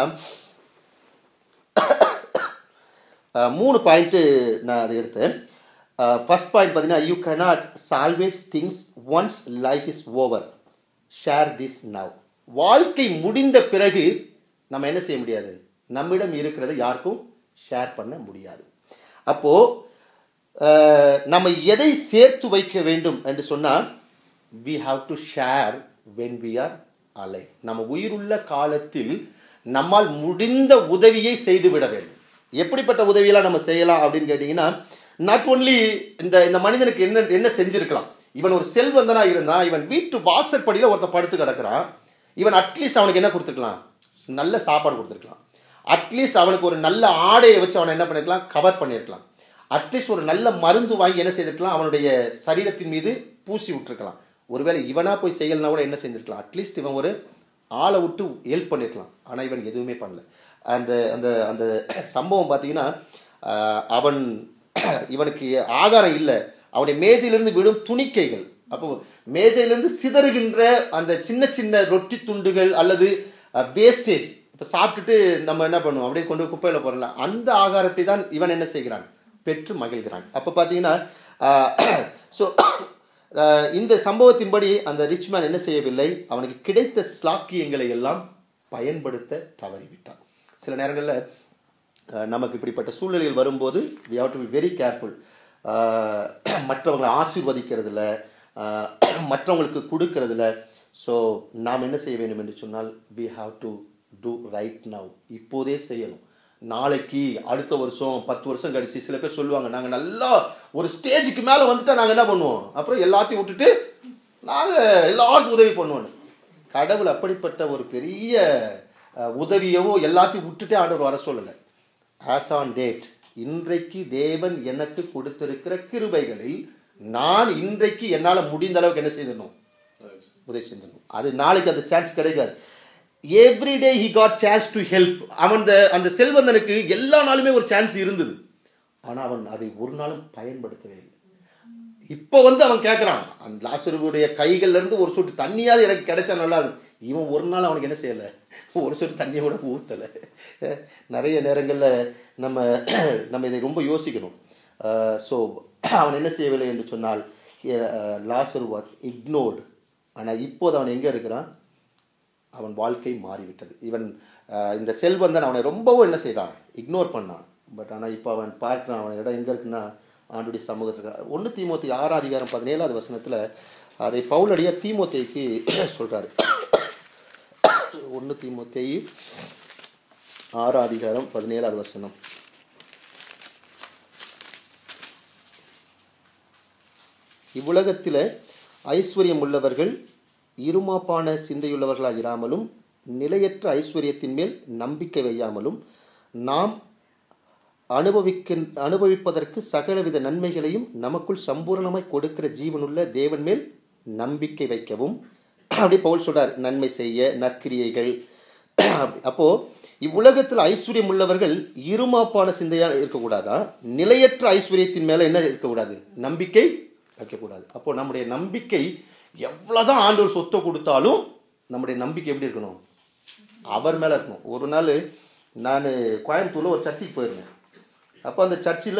3 பாயிண்ட் நான் அதை எடுத்தேன். ஃபர்ஸ்ட் பாயிண்ட் பார்த்தீங்கன்னா, you cannot salvage things once life is over. Share this now. வாழ்க்கை முடிந்த பிறகு நம்ம என்ன செய்ய முடியாது, நம்மிடம் இருக்கிறத யாருக்கும் ஷேர் பண்ண முடியாது. அப்போ நம்ம எதை சேர்த்து வைக்க வேண்டும் என்று சொன்னால், we have to share when we are alive. நம்ம உயிருள்ள காலத்தில் நம்மால் முடிந்த உதவியை செய்து விட வேண்டும். எப்படிப்பட்ட உதவியெல்லாம் நம்ம செய்யலாம் அப்படின்னு கேட்டிங்கன்னா, நாட் ஒன்லி இந்த மனிதனுக்கு என்ன செஞ்சிருக்கலாம். இவன் ஒரு செல்வந்தனா இருந்தான், இவன் வீட்டு வாசற்படியில் ஒருத்தன் படுத்து கிடக்கிறான், இவன் அட்லீஸ்ட் அவனுக்கு என்ன கொடுத்துருக்கலாம், நல்ல சாப்பாடு கொடுத்துருக்கலாம். அட்லீஸ்ட் அவனுக்கு ஒரு நல்ல ஆடையை வச்சு அவனை என்ன பண்ணிருக்கலாம், கவர் பண்ணியிருக்கலாம். அட்லீஸ்ட் ஒரு நல்ல மருந்து வாங்கி என்ன செய்திருக்கலாம், அவனுடைய சரீரத்தின் மீது பூசி விட்டுருக்கலாம். ஒருவேளை இவனா போய் செய்யலனா கூட என்ன செஞ்சிருக்கலாம், அட்லீஸ்ட் இவன் ஒரு ஆளை விட்டு ஹெல்ப் பண்ணிருக்கலாம். ஆனால் இவன் எதுவுமே பண்ணல. அந்த அந்த அந்த சம்பவம் பார்த்தீங்கன்னா, இவனுக்கு ஆகாரம் இல்லை, அவனுடைய மேஜையிலிருந்து விடும் துணிக்கைகள், அப்போ மேஜையிலிருந்து சிதறுகின்ற அந்த சின்ன சின்ன ரொட்டி துண்டுகள் அல்லது வேஸ்டேஜ், இப்போ சாப்பிட்டுட்டு நம்ம என்ன பண்ணுவோம், அப்படியே கொண்டு குப்பையில் போடலாம், அந்த ஆகாரத்தை தான் இவன் என்ன செய்கிறான், பெற்று மகிழ்கிறான். அப்போ பார்த்தீங்கன்னா, ஸோ இந்த சம்பவத்தின்படி அந்த ரிச் மேன் என்ன செய்யவில்லை, அவனுக்கு கிடைத்த ஸ்லாக்கியங்களை எல்லாம் பயன்படுத்த தவறிவிட்டான். சில நேரங்களில் நமக்கு இப்படிப்பட்ட சூழ்நிலைகள் வரும்போது we have to be very careful. மற்றவங்களை ஆசீர்வதிக்கிறதுல, மற்றவங்களுக்கு கொடுக்கறதுல. ஸோ நாம் என்ன செய்ய வேண்டும் என்று சொன்னால், we have to do right now. இப்போதே செய்யணும். நாளைக்கு, அடுத்த வருஷம், 10 வருஷம் கழிச்சு சில பேர் சொல்லுவாங்க, நாங்கள் நல்லா ஒரு ஸ்டேஜுக்கு மேலே வந்துட்டா நாங்கள் என்ன பண்ணுவோம், அப்புறம் எல்லாத்தையும் விட்டுட்டு நாங்கள் எல்லாருக்கும் உதவி பண்ணுவோம். கடவுள் அப்படிப்பட்ட ஒரு பெரிய உதவியவோ எல்லாத்தையும் விட்டுட்டே ஆண்டவர் வர சொல்லலை. ஆஸ் ஆன் டேட், இன்றைக்கு தேவன் எனக்கு கொடுத்திருக்கிற கிருபைகளில் நான் இன்றைக்கு என்னால் முடிந்த அளவுக்கு என்ன செய்யணும், உதவி செஞ்சணும். அது நாளைக்கு அந்த சான்ஸ் கிடைக்காது. Everyday he got chance to help. அந்த செல்வந்தனுக்கு எல்லா நாளுமே ஒரு சான்ஸ் இருந்தது, ஆனால் அவன் அதை ஒரு நாளும் பயன்படுத்தவே இல்லை. இப்போ அவன் கேட்குறான், அந்த லாசருடைய கைகள்ல இருந்து ஒரு சொட்டு தண்ணியாவது எனக்கு கிடைச்சா நல்லா இருக்கும். இவன் ஒரு நாள் அவனுக்கு என்ன செய்யலை, ஒரு சொட்டு தண்ணியை கூட ஊற்றலை. நிறைய நேரங்களில் நம்ம இதை ரொம்ப யோசிக்கணும். ஸோ அவன் என்ன செய்யவில்லை என்று சொன்னால், லாசரு வாஸ் இக்னோர்டு. ஆனால் இப்போது அவன் எங்கே இருக்கிறான், அவன் வாழ்க்கை மாறிவிட்டது. இவன் இந்த செல்வந்தன் அவனை ரொம்பவும் என்ன செய்தான், இக்னோர் பண்ணான். பட் ஆனால் இப்போ அவன் பார்க்கிறான், அவன் இடம் எங்கே இருக்குன்னா ஆண்டுடைய சமூகத்துக்கு. 1 தீமோத்தேயு 6:17 அதை பவுலடியா தீமோத்தேயுக்கு சொல்றாரு. 1 தீமோத்தேயு 6:17. இவ்வுலகத்தில் ஐஸ்வர்யம் உள்ளவர்கள் இருமாப்பான சிந்தையுள்ளவர்களாக இராமலும், நிலையற்ற ஐஸ்வர்யத்தின் மேல் நம்பிக்கை வையாமலும், நாம் அனுபவிப்பதற்கு சகலவித நன்மைகளையும் நமக்குள் சம்பூர்ணமாய் கொடுக்கிற ஜீவனுள்ள தேவன் மேல் நம்பிக்கை வைக்கவும். அப்படி பவுல் சொல்றார், நன்மை செய்ய நற்கிரியைகள். அப்போ இவ்வுலகத்தில் ஐஸ்வர்யம் உள்ளவர்கள் இருமாப்பான சிந்தையா இருக்கக்கூடாதா? நிலையற்ற ஐஸ்வர்யத்தின் மேல என்ன இருக்கக்கூடாது? நம்பிக்கை வைக்கக்கூடாது. அப்போ நம்முடைய நம்பிக்கை எவ்வளவுதான் ஆண்டவர் சொத்தை கொடுத்தாலும் நம்முடைய நம்பிக்கை எப்படி இருக்கணும்? அவர் மேல இருக்கணும். ஒரு நாள் நான் கோயம்புத்தூர்ல ஒரு சர்ச்சுக்கு போயிருந்தேன். அப்போ அந்த சர்ச்சில்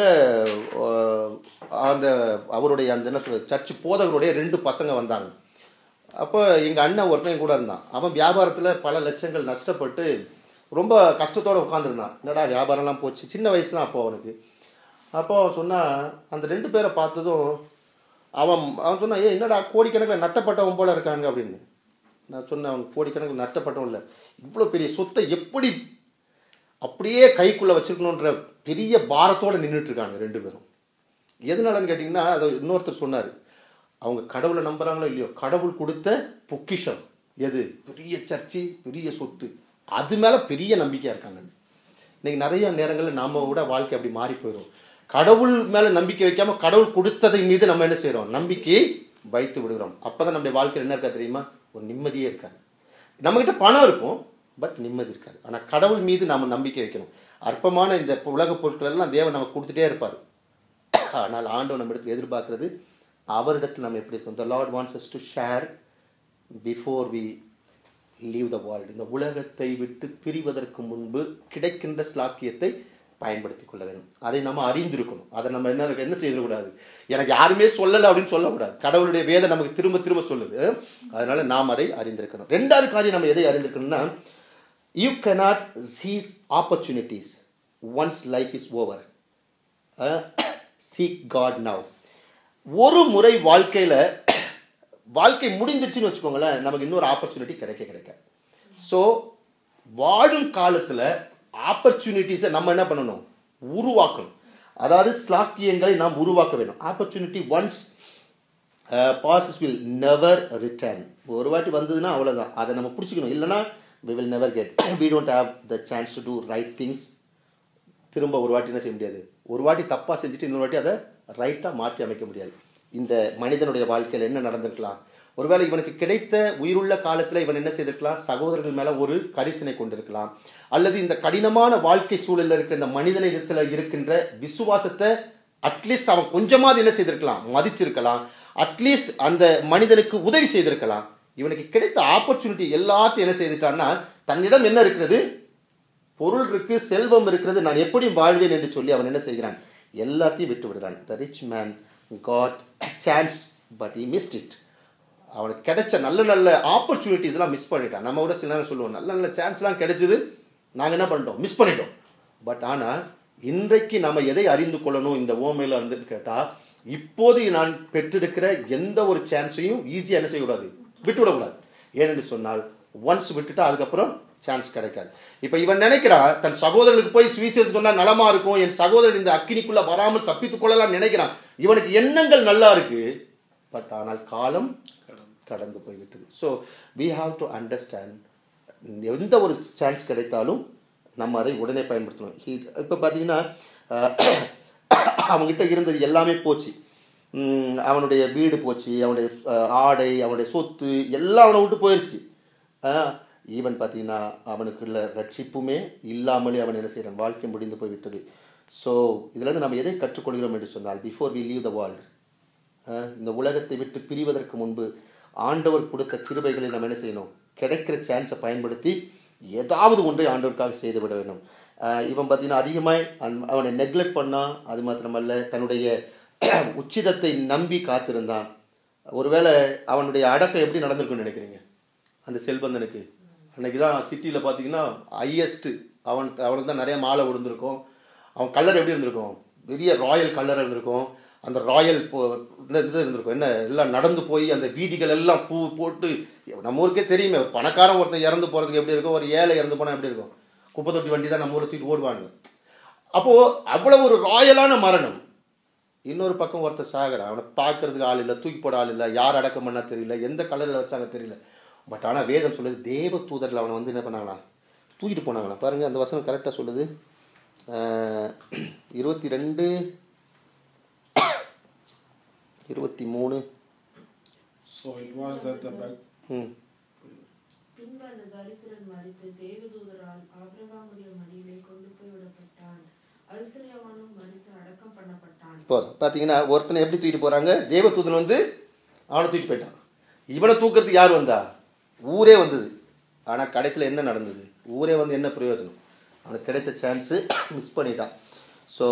அந்த அவருடைய அந்த என்ன சொல்றது சர்ச்சு போதகருடைய 2 பசங்க வந்தாங்க. அப்போ எங்கள் அண்ணன் ஒருத்தன் கூட இருந்தான். அவன் வியாபாரத்தில் பல லட்சங்கள் நஷ்டப்பட்டு ரொம்ப கஷ்டத்தோடு உட்காந்துருந்தான். என்னடா வியாபாரம்லாம் போச்சு, சின்ன வயசு தான் அப்போ அவனுக்கு. அப்போ அவன் சொன்னான், அந்த 2 பேரை பார்த்ததும் அவன் சொன்னான், என்னடா கோடிக்கணக்கில் நட்டப்பட்டவன் போல இருக்காங்க அப்படின்னு. நான் சொன்னேன், அவன் கோடிக்கணக்கில் நட்டப்பட்டவன் இல்லை, இவ்வளோ பெரிய சொத்தை எப்படி அப்படியே கைக்குள்ளே வச்சுருக்கணுன்ற பெரிய பாரத்தோடு நின்றுட்டு இருக்காங்க 2 பேரும். எதனாலன்னு கேட்டிங்கன்னா, அதை இன்னொருத்தர் சொன்னார், அவங்க கடவுளை நம்புகிறாங்களோ இல்லையோ, கடவுள் கொடுத்த பொக்கிஷம் எது? பெரிய சர்ச்சு, பெரிய சொத்து, அது மேலே பெரிய நம்பிக்கையாக இருக்காங்க. இன்றைக்கி நிறைய நேரங்களில் நாம் கூட வாழ்க்கை அப்படி மாறி போயிடும். கடவுள் மேலே நம்பிக்கை வைக்காமல் கடவுள் கொடுத்ததை மீது நம்ம என்ன செய்கிறோம்? நம்பிக்கையை வைத்து விடுகிறோம். அப்போ தான் நம்முடைய வாழ்க்கையில் என்ன இருக்கா தெரியுமா? ஒரு நிம்மதியே இருக்காது. நம்மக்கிட்ட பணம் இருக்கும், பட் நிம்மதி இருக்காது. ஆனால் கடவுள் மீது நாம் நம்பிக்கை வைக்கணும். அற்பமான இந்த உலக பொருட்கள் எல்லாம் தேவன் நமக்கு கொடுத்துட்டே இருப்பார். ஆனால் ஆண்டவர் நம்ம இடத்துல எதிர்பார்க்கறது, அவரிடத்தில் நம்ம எப்படி இருக்கோம்? The Lord wants us to share before we leave the world. இந்த உலகத்தை விட்டு பிரிவதற்கு முன்பு கிடைக்கின்ற ஸ்லாக்கியத்தை பயன்படுத்தி கொள்ள வேண்டும். அதை நம்ம அறிந்திருக்கணும். அதை நம்ம என்ன செய்யக்கூடாது? எனக்கு யாருமே சொல்லலை அப்படின்னு சொல்லக்கூடாது. கடவுளுடைய வேதம் நமக்கு திரும்ப திரும்ப சொல்லுது. அதனால நாம் அதை அறிந்திருக்கணும். 2வது காரியம் நம்ம எதை அறிந்திருக்கணும்னா, you cannot seize opportunities once life is over. Seek God now. ஒரு முறை வாழ்க்கை முடிஞ்சிருச்சுன்னு வச்சுக்கோங்களேன், நமக்கு இன்னொரு ஆப்பர்ச்சுனிட்டி கிடைக்க. ஸோ வாழும் காலத்தில் ஆப்பர்ச்சுனிட்டிஸை நம்ம என்ன பண்ணணும்? உருவாக்கணும். அதாவது ஸ்லாக்கியங்களை நாம் உருவாக்க வேண்டும். Opportunity once passes will never return. ஒரு வாட்டி வந்ததுன்னா அவ்வளோதான், அதை நம்ம பிடிச்சிக்கணும். இல்லைனா we will never get, we don't have the chance to do right things. திரும்ப ஒரு வாட்டி என்ன செய்ய முடியாது? ஒரு வாட்டி தப்பாக செஞ்சுட்டு இன்னொரு வாட்டி அதை ரைட்டாக மாற்றி அமைக்க முடியாது. இந்த மனிதனுடைய வாழ்க்கையில் என்ன நடந்திருக்கலாம்? ஒருவேளை இவனுக்கு கிடைத்த உயிருள்ள காலத்தில் இவன் என்ன செய்திருக்கலாம்? சகோதரர்கள் மேலே ஒரு கரிசனை கொண்டிருக்கலாம். அல்லது இந்த கடினமான வாழ்க்கை சூழலில் இருக்கிற இந்த மனிதனிடத்தில் இருக்கின்ற விசுவாசத்தை அட்லீஸ்ட் அவன் கொஞ்சமாவது என்ன செய்திருக்கலாம்? மதிச்சிருக்கலாம். அட்லீஸ்ட் அந்த மனிதனுக்கு உதவி செய்திருக்கலாம். இவனுக்கு கிடைத்த ஆப்பர்ச்சுனிட்டி எல்லாத்தையும் என்ன செய்துட்டான்னா, தன்னிடம் என்ன இருக்கிறது? பொருள் இருக்கு, செல்வம் இருக்கிறது, நான் எப்படி வாழ்வேன் என்று சொல்லி அவன் என்ன செய்கிறான்? எல்லாத்தையும் விட்டு விடுறான். The rich man got a chance but he missed it. அவனுக்கு கிடைச்ச நல்ல ஆப்பர்ச்சுனிட்டிஸ்லாம் மிஸ் பண்ணிட்டான். நம்ம கூட சில நேரம் சொல்லுவோம், நல்ல சான்ஸ்லாம் கிடைச்சிது, நாங்கள் என்ன பண்ணிட்டோம்? மிஸ் பண்ணிட்டோம். பட் ஆனால் இன்றைக்கு நம்ம எதை அறிந்து கொள்ளணும் இந்த ஓமையில் இருந்துன்னு கேட்டால், இப்போது நான் பெற்றெடுக்கிற எந்த ஒரு சான்ஸையும் ஈஸியாக என்ன செய்யக்கூடாது? விட்டுவிடக்கூடாது. ஏனென்று சொன்னால் ஒன்ஸ் விட்டுட்டா அதுக்கப்புறம் சான்ஸ் கிடைக்காது. இப்போ இவன் நினைக்கிறான், தன் சகோதரனுக்கு போய் சுவிசேஷம் சொன்னால் நலமா இருக்கும், என் சகோதரன் இந்த அக்கினிக்குள்ள வராமல் தப்பித்துக் கொள்ளலாம் நினைக்கிறான். இவனுக்கு எண்ணங்கள் நல்லா இருக்கு, பட் ஆனால் காலம் கடந்து போய்விட்டது. So we have to understand, எந்த ஒரு சான்ஸ் கிடைத்தாலும் நம்ம அதை உடனே பயன்படுத்தணும். இப்போ பார்த்தீங்கன்னா அவங்ககிட்ட இருந்தது எல்லாமே போச்சு. அவனுடைய வீடு போச்சு, அவனுடைய ஆடை, அவனுடைய சொத்து எல்லாம் அவனை விட்டு போயிடுச்சு. ஈவன் பார்த்தீங்கன்னா அவனுக்குள்ள ரட்சிப்புமே இல்லாமலே அவன் என்ன செய்கிறான்? வாழ்க்கை முடிந்து போய்விட்டது. ஸோ இதிலிருந்து நம்ம எதை கற்றுக்கொள்கிறோம் என்று சொன்னால், before we leave the world, இந்த உலகத்தை விட்டு பிரிவதற்கு முன்பு ஆண்டவர் கொடுத்த கிருபைகளை நம்ம என்ன செய்யணும்? கிடைக்கிற சான்ஸை பயன்படுத்தி ஏதாவது ஒன்றை ஆண்டவருக்காக செய்து விட வேண்டும். இவன் பார்த்தீங்கன்னா அதிகமாக அவனை நெக்லெக்ட் பண்ணான். அது மாத்திரமல்ல, தன்னுடைய உச்சிதத்தை நம்பி காத்திருந்தான். ஒருவேளை அவனுடைய அடக்கம் எப்படி நடந்திருக்குன்னு நினைக்கிறீங்க? அந்த செல்வந்தனுக்கு அன்றைக்கி தான் சிட்டியில் பார்த்தீங்கன்னா ஹையஸ்ட்டு அவனுக்கு தான் நிறைய மாலை விழுந்திருக்கும். அவன் கலர் எப்படி இருந்திருக்கும்? பெரிய ராயல் கலர் இருந்திருக்கும். அந்த ராயல் இது இருந்திருக்கும். என்ன எல்லாம் நடந்து போய் அந்த வீதிகள் எல்லாம் பூ போட்டு, நம்ம ஊருக்கே தெரியுமே, பணக்காரன் ஒருத்தன் இறந்து போகிறதுக்கு எப்படி இருக்கும், ஒரு ஏழை இறந்து போனால் எப்படி இருக்கும்? குப்பை தொட்டி வண்டி தான் நம்ம ஊரை தூக்கிட்டு ஓடுவாங்க. அப்போது அவ்வளோ ஒரு ராயலான மரணம். இன்னொரு பக்கம் ஒருத்தர் சாகிறான், அவனை பார்க்கறதுக்கு ஆள் இல்லை, தூக்கி போட ஆள் இல்லை, யார் அடக்கம் பண்ணால் தெரியல, எந்த கலரில் வச்சாங்க தெரியல. பட் ஆனால் வேதம் சொல்லுது, தேவ தூதரில் அவனை வந்து என்ன பண்ணாங்களாம்? தூக்கிட்டு போனாங்களாம். பாருங்கள், அந்த வசனம் கரெக்டாக சொல்லுது. 22 23. So it was that the back. பின்பு அந்த தரித்திரன் மரித்து தேவதூதரால் ஆபிரகாமுடைய மடியிலே கொண்டு போய் விடப்பட்டான். ஐஸ்வர்யவானும் மரித்து அடக்கம் பண்ணப்பட்டான். போதும். பார்த்தீங்கன்னா ஒருத்தனை எப்படி தூக்கிட்டு போகிறாங்க? தேவதூதன் வந்து அவனை தூக்கிட்டு போயிட்டான். இவனை தூக்கிறதுக்கு யார் வந்தா? ஊரே வந்தது. ஆனால் கடைசியில் என்ன நடந்தது? ஊரே வந்து என்ன பிரயோஜனம்? அவனுக்கு கிடைத்த சான்ஸு மிஸ் பண்ணிட்டான். ஸோ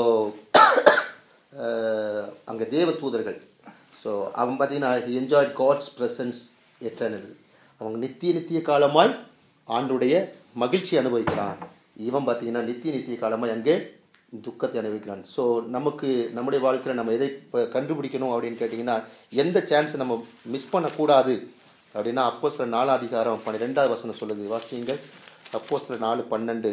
அங்கே தேவ தூதர்கள். ஸோ அவன் பார்த்தீங்கன்னா he enjoyed God's presence eternally. அவங்க நித்திய காலமாய் ஆண்டுடைய மகிழ்ச்சி அனுபவிக்கிறான். இவன் பார்த்தீங்கன்னா நித்திய காலமாய் அங்கே துக்கத்தை அனுபவிக்கிறான். ஸோ நமக்கு நம்முடைய வாழ்க்கையில் நம்ம எதை கண்டுபிடிக்கணும் அப்படின்னு கேட்டிங்கன்னா, எந்த சான்ஸை நம்ம மிஸ் பண்ணக்கூடாது அப்படின்னா, அப்போஸ்தலர் 4 அதிகாரம் 12வது வசனம் சொல்லுது. வாசிங்க. அப்போஸ்தலர் 4:12.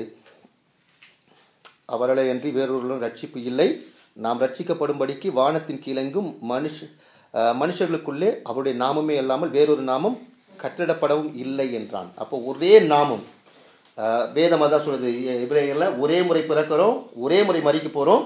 அவர்களை அன்றி வேறொருவரும் ரட்சிப்பு இல்லை, நாம் ரட்சிக்கப்படும்படிக்கு வானத்தின் கீழெங்கும் மனுஷர்களுக்குள்ளே அவருடைய நாமமே அல்லாமல் வேறொரு நாமம் கட்டிடப்படவும் இல்லை என்றான். அப்போ ஒரே நாமம். வேதமாக தான் சொல்லுது எபிரேயரில், ஒரே முறை பிறக்கிறோம், ஒரே முறை மரிக்க போகிறோம்,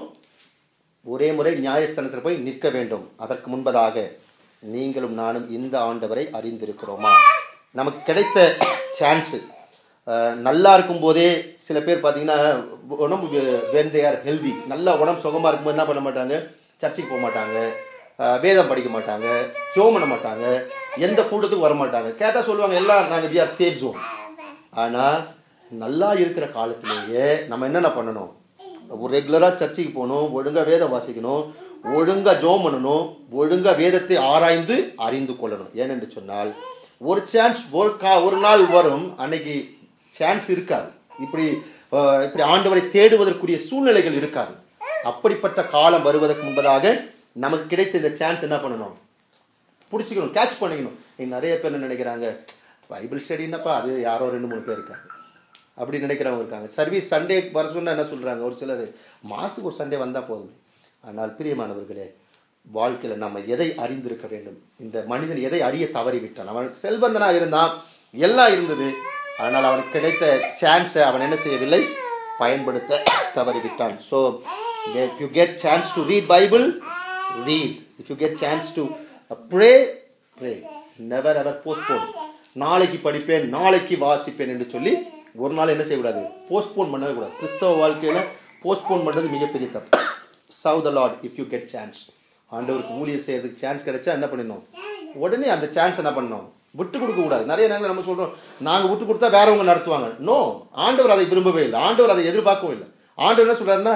ஒரே முறை நியாயஸ்தானத்தில் போய் நிற்க வேண்டும். அதற்கு முன்பதாக நீங்களும் நானும் இந்த ஆண்டவரை அறிந்திருக்கிறோமா? நமக்கு கிடைத்த சான்ஸு. நல்லா இருக்கும்போதே சில பேர் பார்த்தீங்கன்னா உடம்பு when they are healthy, நல்லா உடம்பு சுகமாக இருக்கும்போது என்ன பண்ண மாட்டாங்க? சர்ச்சுக்கு போக மாட்டாங்க, வேதம் படிக்க மாட்டாங்க, ஜெபம் பண்ண மாட்டாங்க, எந்த கூட்டத்துக்கும் வர மாட்டாங்க. கேட்டால் சொல்லுவாங்க எல்லாம் நாங்கள் we are safe zone. ஆனால் நல்லா இருக்கிற காலத்திலேயே நம்ம என்னென்ன பண்ணணும்? ஒரு ரெகுலராக சர்ச்சுக்கு போகணும், ஒழுங்காக வேதம் வாசிக்கணும், ஒழுங்காக ஜெபம் பண்ணணும், ஒழுங்காக வேதத்தை ஆராய்ந்து அறிந்து கொள்ளணும். ஏனென்று சொன்னால் ஒரு சான்ஸ் ஒரு நாள் வரும், அன்னைக்கு சான்ஸ் இருக்காது. இப்படி ஆண்டவரை தேடுவதற்குரிய சூழ்நிலைகள் இருக்காது. அப்படிப்பட்ட காலம் வருவதற்கு முன்பதாக நமக்கு கிடைத்த இந்த சான்ஸ் என்ன பண்ணணும்? பிடிச்சிக்கணும், கேட்ச் பண்ணிக்கணும். நிறைய பேர் என்ன நினைக்கிறாங்க, பைபிள் ஸ்டடின்னப்பா அது யாரோ 2-3 பேர் இருக்காங்க அப்படி நினைக்கிறவங்க இருக்காங்க. சர்வீஸ் சண்டே வர சொன்னால் என்ன சொல்கிறாங்க ஒரு சிலர், மாதத்துக்கு ஒரு சண்டே வந்தால் போதும். ஆனால் பிரியமானவர்களே, வாழ்க்கையில் நம்ம எதை அறிந்திருக்க வேண்டும்? இந்த மனிதன் எதை அறிய தவறிவிட்டான்? அவனுக்கு செல்வந்தனாக இருந்தான், எல்லாம் இருந்தது. ஆனால் அவனுக்கு கிடைத்த சான்ஸை அவன் என்ன செய்யவில்லை? பயன்படுத்த தவறிவிட்டான். So if you get chance to read Bible, read. If you get chance to pray, pray. Never ever postpone. நாளைக்கு படிப்பேன், நாளைக்கு வாசிப்பேன் என்று சொல்லி ஒரு நாள் என்ன செய்யக்கூடாது? போஸ்ட்போன் பண்ணவே கூடாது. கிறிஸ்தவ வாழ்க்கையில் போஸ்ட்போன் பண்ணுறது மிகப்பெரிய தப்பு. Serve the Lord if you get chance. ஆண்டவருக்கு ஊழியம் செய்யறதுக்கு சான்ஸ் கிடைச்சா என்ன பண்ணணும்? உடனே அந்த சான்ஸ் என்ன பண்ணணும்? விட்டு கொடுக்க கூடாது. நிறைய நேரங்கள் நம்ம சொல்கிறோம், நாங்கள் விட்டு கொடுத்தா வேறவங்க நடத்துவாங்க. நோ, ஆண்டவர் அதை விரும்பவே இல்லை, ஆண்டவர் அதை எதிர்பார்க்கவும் இல்லை. ஆண்டவர் என்ன சொல்கிறாருன்னா,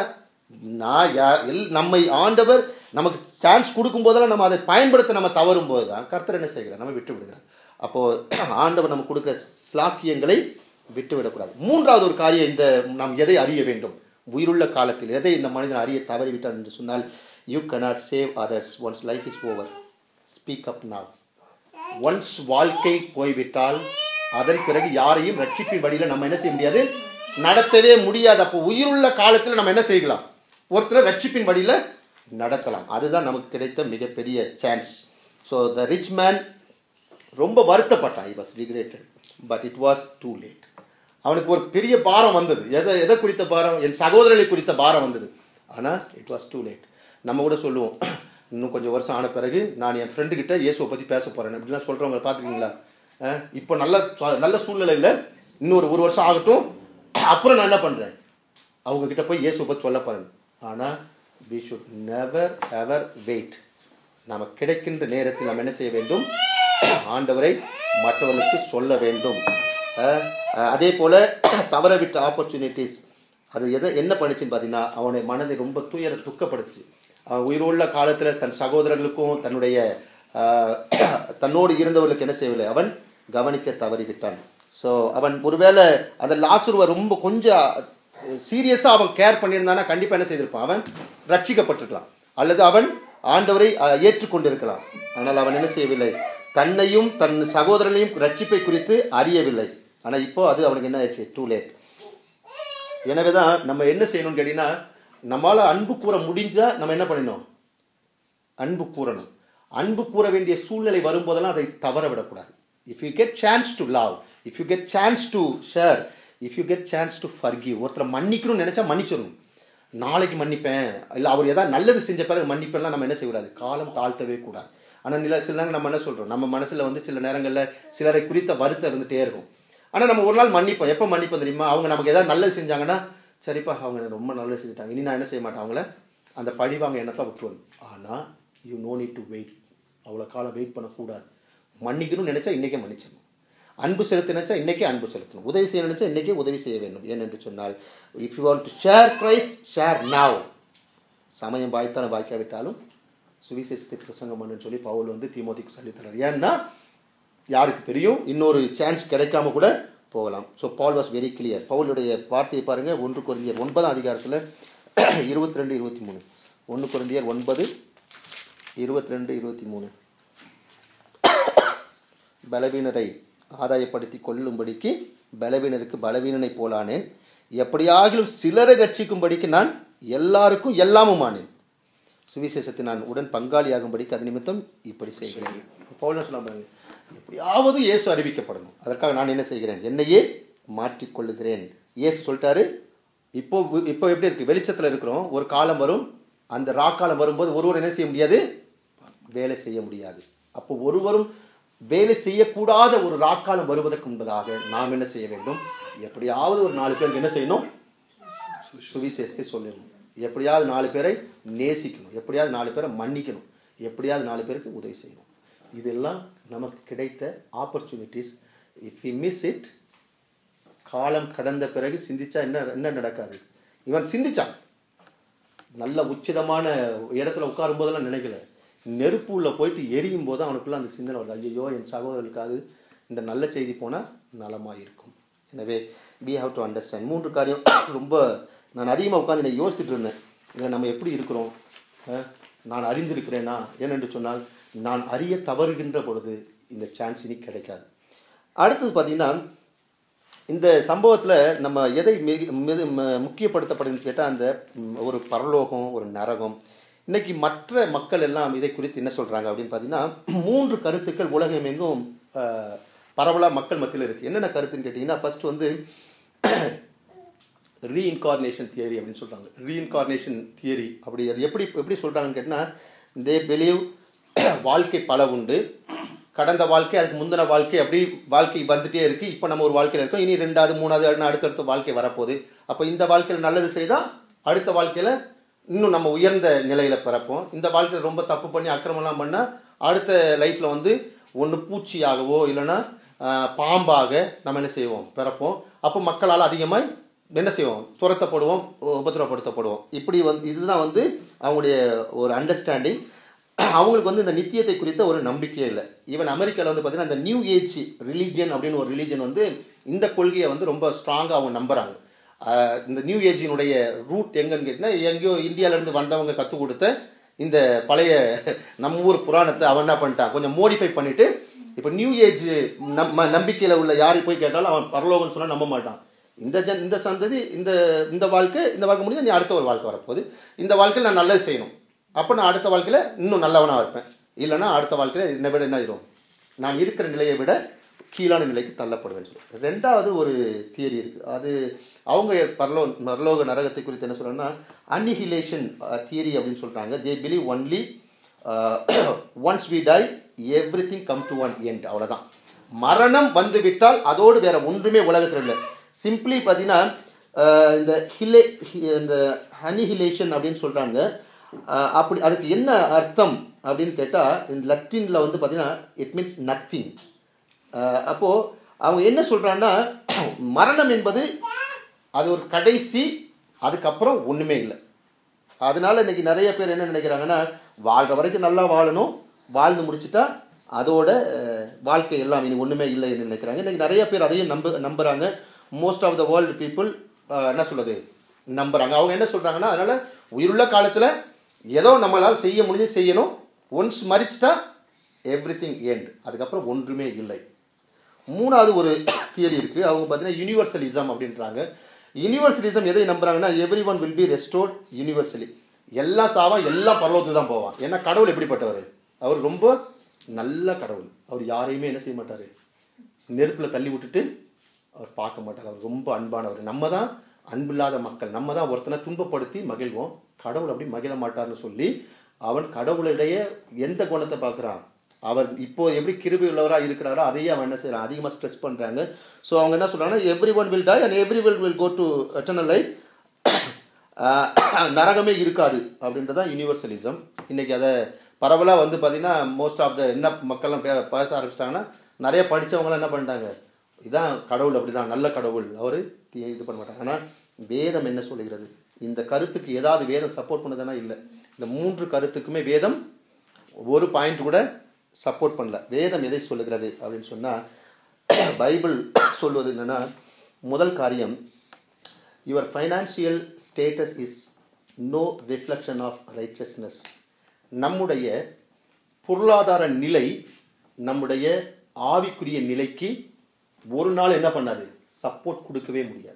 நம்மை ஆண்டவர் நமக்கு சான்ஸ் கொடுக்கும் போதெல்லாம் நம்ம அதை பயன்படுத்த நம்ம தவறும் போது தான் கர்த்தர் என்ன செய்கிறார்? நம்ம விட்டு விடுகிறார். அப்போது ஆண்டவர் நமக்கு கொடுக்குற ஸ்லாக்கியங்களை விட்டு விடக்கூடாது. மூன்றாவது ஒரு காரியம், இந்த நாம் எதை அறிய வேண்டும்? உயிருள்ள காலத்தில் எதை இந்த மனிதன் அறிய தவறிவிட்டான் என்று சொன்னால், you cannot save others once life is over. Speak up now. Once வாழ்க்கை போய்விட்டால் அதன் பிறகு யாரையும் ரட்சிப்பின் வழியில் நம்ம என்ன செய்ய முடியாது? நடத்தவே முடியாது. அப்போ உயிருள்ள காலத்தில் நம்ம என்ன செய்யலாம்? ஒருத்தர் ரட்சிப்பின் வழியில் நடத்தலாம். அதுதான் நமக்கு கிடைத்த மிகப்பெரிய chance. So the rich man ரொம்ப வருத்தப்பட்டான். he was regretted, but it was too late. அவனுக்கு ஒரு பெரிய பாரம் வந்தது. எதை குறித்த பாரம்? என் சகோதரர்களை குறித்த பாரம் வந்தது. ஆனால் இட் வாஸ் டூ லேட். நம்ம கூட சொல்லுவோம், இன்னும் கொஞ்சம் வருஷம் ஆன பிறகு நான் என் ஃப்ரெண்டுக்கிட்ட இயேசுவை பற்றி பேச போகிறேன் அப்படிலாம் சொல்கிறவங்க பார்த்துருக்கீங்களா? இப்போ நல்ல சூழ்நிலையில் இன்னொரு 1 வருஷம் ஆகட்டும், அப்புறம் நான் என்ன பண்ணுறேன்? அவங்கக்கிட்ட போய் இயேசுவை பற்றி சொல்ல போகிறேன். ஆனால் we should never ever wait. நம்ம கிடைக்கின்ற நேரத்தில் நம்ம என்ன செய்ய வேண்டும்? ஆண்டவரை மற்றவர்களுக்கு சொல்ல வேண்டும். அதே போல் தவறவிட்ட ஆப்பர்ச்சுனிட்டிஸ் அது என்ன பண்ணிச்சுன்னு பார்த்தீங்கன்னா, அவனுடைய மனதை ரொம்ப துக்கப்படுத்துச்சு. அவன் உயிருள்ள காலத்தில் தன் சகோதரர்களுக்கும் தன்னோடு இருந்தவர்களுக்கு என்ன செய்யவில்லை? அவன் கவனிக்க தவறிவிட்டான். ஸோ அவன் ஒருவேளை அந்த லாசருவை ரொம்ப கொஞ்சம் சீரியஸாக அவன் கேர் பண்ணியிருந்தானா கண்டிப்பாக என்ன செய்திருப்பான்? அவன் ரட்சிக்கப்பட்டிருக்கலாம், அல்லது அவன் ஆண்டவரை ஏற்றுக்கொண்டிருக்கலாம். ஆனால் அவன் என்ன செய்யவில்லை? தன்னையும் தன் சகோதரனையும் ரட்சிப்பை குறித்து அறியவில்லை. ஆனால் இப்போ அது அவனுக்கு என்ன ஆயிடுச்சு? Too late. எனவே தான் நம்ம என்ன செய்யணும்னு கேட்டிங்கன்னா, நம்மளால் அன்பு கூற முடிஞ்சால் நம்ம என்ன பண்ணணும்? அன்பு கூறணும். அன்பு கூற வேண்டிய சூழ்நிலை வரும்போதெல்லாம் அதை தவற விடக்கூடாது. If you get chance to love, if you get chance to share, if you get chance to forgive, ஒருத்தரை மன்னிக்கணும்னு நினச்சா மன்னிச்சிடணும். நாளைக்கு மன்னிப்பேன், இல்லை அவர் ஏதாவது நல்லது செஞ்ச பிறகு மன்னிப்பேன்லாம் நம்ம என்ன செய்யக்கூடாது, காலம் தாழ்த்தவே கூடாது. ஆனால் சில நேரம் நம்ம என்ன சொல்கிறோம், நம்ம மனசில் வந்து சில நேரங்களில் சிலரை குறித்த வருத்தம் இருந்துகிட்டே இருக்கும். ஆனால் நம்ம ஒரு நாள் மன்னிப்போம். எப்போ மன்னிப்போம் தெரியுமா, அவங்க நமக்கு ஏதாவது நல்லது செஞ்சாங்கன்னா சரிப்பா அவங்க ரொம்ப நல்லது செஞ்சுட்டாங்க, இனி நான் என்ன செய்ய மாட்டேன், அவங்கள அந்த பழிவாங்க எண்ணத்தில் விட்டுருவேன். ஆனால் you no need to wait, அவ்வளோ காலம் வெயிட் பண்ணக்கூடாது. மன்னிக்கணும்னு நினச்சா இன்றைக்கே மன்னிச்சிடணும். அன்பு செலுத்த நினச்சா இன்றைக்கே அன்பு செலுத்தணும். உதவி செய்ய நினச்சா இன்றைக்கே உதவி செய்ய வேண்டும். ஏனென்று சொன்னால் if you want to share Christ share now. சமயம் வாய்த்தாலும் வாய்க்காவிட்டாலும் சுவிசேஷத்தை பிரசங்கம் பண்ணுன்னு சொல்லி பவுல் வந்து தீமோத்திக்கு சொல்லித்தரார். ஏன்னா யாருக்கு தெரியும், இன்னொரு சான்ஸ் கிடைக்காம கூட போகலாம். So Paul was very clear. பவுலுடைய வார்த்தையை பாருங்கள், 1 கொரிந்தியர் 9ஆம் அதிகாரத்தில் 22-23. 1 கொரிந்தியர் 9:22-23. பலவீனரை ஆதாயப்படுத்தி கொள்ளும்படிக்கு பலவீனருக்கு பலவீனனை போலானேன், எப்படியாகிலும் சிலரை ரட்சிக்கும்படிக்கு நான் எல்லாருக்கும் எல்லாமும் ஆனேன், சுவிசேஷத்தை நான் உடன் பங்காளியாகும்படிக்கு அது நிமித்தம் இப்படி செய்கிறேன். பவுல் சொல்ல, எப்படியாவது இயேசு அறிவிக்கப்படணும், அதற்காக நான் என்ன செய்கிறேன், என்னையே மாற்றிக்கொள்ளுகிறேன். இயேசு சொல்லிட்டாரு. இப்போ எப்படி இருக்கு, வெளிச்சத்தில் இருக்கிறோம், ஒரு காலம் வரும், அந்த ராக்காலம் வரும்போது ஒருவர் என்ன செய்ய முடியாது, வேலை செய்ய முடியாது. அப்போ ஒருவரும் வேலை செய்யக்கூடாத ஒரு ராக்காலம் வருவதற்கு முன்பதாக நாம் என்ன செய்ய வேண்டும், எப்படியாவது ஒரு 4 பேருக்கு என்ன செய்யணும், சுவிசேஷத்தை சொல்லணும். எப்படியாவது 4 பேரை நேசிக்கணும், எப்படியாவது 4 பேரை மன்னிக்கணும், எப்படியாவது 4 பேருக்கு உதவி செய்யணும். இதெல்லாம் நமக்கு கிடைத்த opportunities. If you miss it, காலம் கடந்த பிறகு சிந்திச்சா என்ன நடக்காது. இவன் சிந்திச்சான், நல்ல உச்சிதமான இடத்துல உட்காரும் போதெல்லாம் நினைக்கல, நெருப்பு உள்ள போயிட்டு எரியும் போது அவனுக்குள்ள அந்த சிந்தனை வருது, ஐயோ என் சகோதரர்களுக்காவது இந்த நல்ல செய்தி போனால் நலமாக இருக்கும். எனவே we have to understand 3 காரியம். ரொம்ப நான் அதிகமாக உட்காந்து என்னை யோசிச்சுட்டு இருந்தேன், இல்லை நம்ம எப்படி இருக்கிறோம், நான் அறிந்திருக்கிறேனா. ஏனென்று சொன்னால் நான் அறிய தவறுகின்ற பொழுது இந்த சான்ஸ் இனி கிடைக்காது. அடுத்தது பார்த்தீங்கன்னா, இந்த சம்பவத்தில் நம்ம எதை முக்கியப்படுத்தப்படுதுன்னு கேட்டால், அந்த ஒரு பரலோகம், ஒரு நரகம். இன்னைக்கு மற்ற மக்கள் எல்லாம் இதை குறித்து என்ன சொல்கிறாங்க அப்படின்னு பார்த்தீங்கன்னா, 3 கருத்துக்கள் உலகம் எங்கும் பரவலாக மக்கள் மத்தியில் இருக்குது. என்னென்ன கருத்துன்னு கேட்டிங்கன்னா, ஃபர்ஸ்ட் வந்து ரீஇன்கார்னேஷன் தியரி அப்படின்னு சொல்கிறாங்க. ரீஇன்கார்னேஷன் தியரி அப்படி அது எப்படி சொல்கிறாங்கன்னு கேட்டிங்கன்னா, தே பிலீவ் வாழ்க்கை பல உண்டு, கடந்த வாழ்க்கை, அதுக்கு முந்தின வாழ்க்கை, அப்படி வாழ்க்கை வந்துட்டே இருக்குது. இப்போ நம்ம ஒரு வாழ்க்கையில் இருக்கோம், இனி 2வது 3வது அடுத்தடுத்த வாழ்க்கை வரப்போகுது. அப்போ இந்த வாழ்க்கையில் நல்லது செய்தால் அடுத்த வாழ்க்கையில் இன்னும் நம்ம உயர்ந்த நிலையில் பிறப்போம். இந்த வாழ்க்கையில் ரொம்ப தப்பு பண்ணி அக்கிரமெல்லாம் பண்ணால் அடுத்த லைஃப்பில் வந்து ஒன்று பூச்சியாகவோ இல்லைன்னா பாம்பாக நம்ம என்ன செய்வோம், பிறப்போம். அப்போ மக்களால் அதிகமாக என்ன செய்வோம், துரத்தப்படுவோம், உபத்திரப்படுத்தப்படுவோம். இப்படி இதுதான் வந்து அவங்களுடைய ஒரு அண்டர்ஸ்டாண்டிங். அவங்களுக்கு வந்து இந்த நித்தியத்தை குறித்த ஒரு நம்பிக்கையே இல்லை. ஈவன் அமெரிக்காவில் வந்து பார்த்தீங்கன்னா, இந்த நியூ ஏஜ் ரிலீஜன் அப்படின்னு ஒரு ரிலீஜன் வந்து இந்த கொள்கையை வந்து ரொம்ப ஸ்ட்ராங்காக அவங்க நம்புகிறாங்க. இந்த நியூ ஏஜினுடைய ரூட் எங்கன்னு கேட்டிங்கன்னா, எங்கேயோ இந்தியாவிலேருந்து வந்தவங்க கற்றுக் கொடுத்த இந்த பழைய நம்ம ஊர் புராணத்தை அவன் என்ன பண்ணிட்டான், கொஞ்சம் மோடிஃபை பண்ணிவிட்டு, இப்போ நியூ ஏஜ் நம்பிக்கையில் உள்ள யாரை போய் கேட்டாலும் அவன் பரலோகம்னு சொன்னால் நம்ப மாட்டான். இந்த சந்ததி இந்த வாழ்க்கை முடிஞ்சு நீ அடுத்த ஒரு வாழ்க்கை வரப்போகுது, இந்த வாழ்க்கையில் நான் நல்லது செய்யணும், அப்போ நான் அடுத்த வாழ்க்கையில் இன்னும் நல்லவனாக இருப்பேன், இல்லைனா அடுத்த வாழ்க்கையில் என்னை விட என்ன ஆயிரும், நான் இருக்கிற நிலையை விட கீழான நிலைக்கு தள்ளப்படுவேன்னு சொல்லி. 2வது ஒரு தியரி இருக்குது. அது அவங்க பரலோக நரகத்தை குறித்து என்ன சொல்கிறாங்கன்னா, அன்னிஹிலேஷன் தியரி அப்படின்னு சொல்கிறாங்க. They believe only once we die everything come to one end. அவ்வளோதான், மரணம் வந்து விட்டால் அதோடு வேற ஒன்றுமே உலகத்தில் இல்லை. சிம்பிளி பார்த்தீங்கன்னா இந்த அன்னிஹிலேஷன் அப்படின்னு சொல்கிறாங்க. அப்படி அதுக்கு என்ன அர்த்தம் அப்படின்னு கேட்டால், இந்த லத்தீனில் வந்து பார்த்தீங்கன்னா இட் மீன்ஸ் நத்திங். அப்போது அவங்க என்ன சொல்கிறாங்கன்னா, மரணம் என்பது அது ஒரு கடைசி, அதுக்கப்புறம் ஒன்றுமே இல்லை. அதனால இன்றைக்கி நிறைய பேர் என்ன நினைக்கிறாங்கன்னா, வாழ்கிற வரைக்கும் நல்லா வாழணும், வாழ்ந்து முடிச்சுட்டா அதோட வாழ்க்கை எல்லாம் இனி ஒன்றுமே இல்லைன்னு நினைக்கிறாங்க. இன்றைக்கி நிறைய பேர் அதையும் நம்புகிறாங்க. Most of the world people என்ன சொல்கிறது நம்புகிறாங்க. அவங்க என்ன சொல்கிறாங்கன்னா, அதனால் உயிருள்ள காலத்தில் ஏதோ நம்மளால் செய்ய முடிஞ்சு செய்யணும், ஒன்ஸ் மறிச்சிட்டா எவ்ரிதிங் எண்ட், அதுக்கப்புறம் ஒன்றுமே இல்லை. 3வது ஒரு தியரி இருக்குது. அவங்க பார்த்தீங்கன்னா யூனிவர்சலிசம் அப்படின்றாங்க. யூனிவர்சலிசம் எதை நம்புறாங்கன்னா, every one will be restored universally. எல்லாம் சாவான், எல்லாம் பரலோகத்துக்கு தான் போவான். ஏன்னா கடவுள் எப்படிப்பட்டவர், அவர் ரொம்ப நல்ல கடவுள். அவர் யாரையுமே என்ன செய்ய மாட்டார், நெருப்பில் தள்ளி விட்டுட்டு அவர் பார்க்க மாட்டார். அவர் ரொம்ப அன்பானவர். நம்ம தான் அன்பில்லாத மக்கள். நம்ம தான் ஒருத்தனை துன்பப்படுத்தி மகிழ்வோம், கடவுள் அப்படி மகிழ மாட்டார்னு சொல்லி அவன் கடவுளுடைய எந்த குணத்தை பார்க்குறான், அவர் இப்போ எப்படி கிருபை உள்ளவராக இருக்கிறாரோ அதையே அவன் என்ன செய்யறான், அதிகமாக ஸ்ட்ரெஸ் பண்ணுறாங்க. ஸோ அவங்க என்ன சொல்கிறாங்கன்னா, every one will die and every one will go to eternal life, நரகமே இருக்காது அப்படின்றதான் யூனிவர்சலிசம். இன்றைக்கி அதை பரவலாக வந்து பார்த்திங்கன்னா மோஸ்ட் ஆஃப் த என்ன மக்கள்லாம் பேச ஆரம்பிச்சிட்டாங்கன்னா, நிறைய படித்தவங்களாம் என்ன பண்ணிட்டாங்க, இதான் கடவுள் அப்படி தான் நல்ல கடவுள், அவர் இது பண்ண மாட்டாங்க. ஆனால் வேதம் என்ன சொல்லுகிறது, இந்த கருத்துக்கு ஏதாவது வேதம் சப்போர்ட் பண்ணதுன்னா இல்லை. இந்த 3 கருத்துக்குமே வேதம் ஒரு பாயிண்ட் கூட சப்போர்ட் பண்ணல. வேதம் எதை சொல்லுகிறது அப்படின்னு சொன்னால், பைபிள் சொல்வது என்னென்னா, முதல் காரியம், your financial status is no reflection of richesness. நம்முடைய பொருளாதார நிலை நம்முடைய ஆவிக்குரிய நிலைக்கு ஒரு நாள் என்ன பண்ணாது, சப்போர்ட் கொடுக்கவே முடியாது.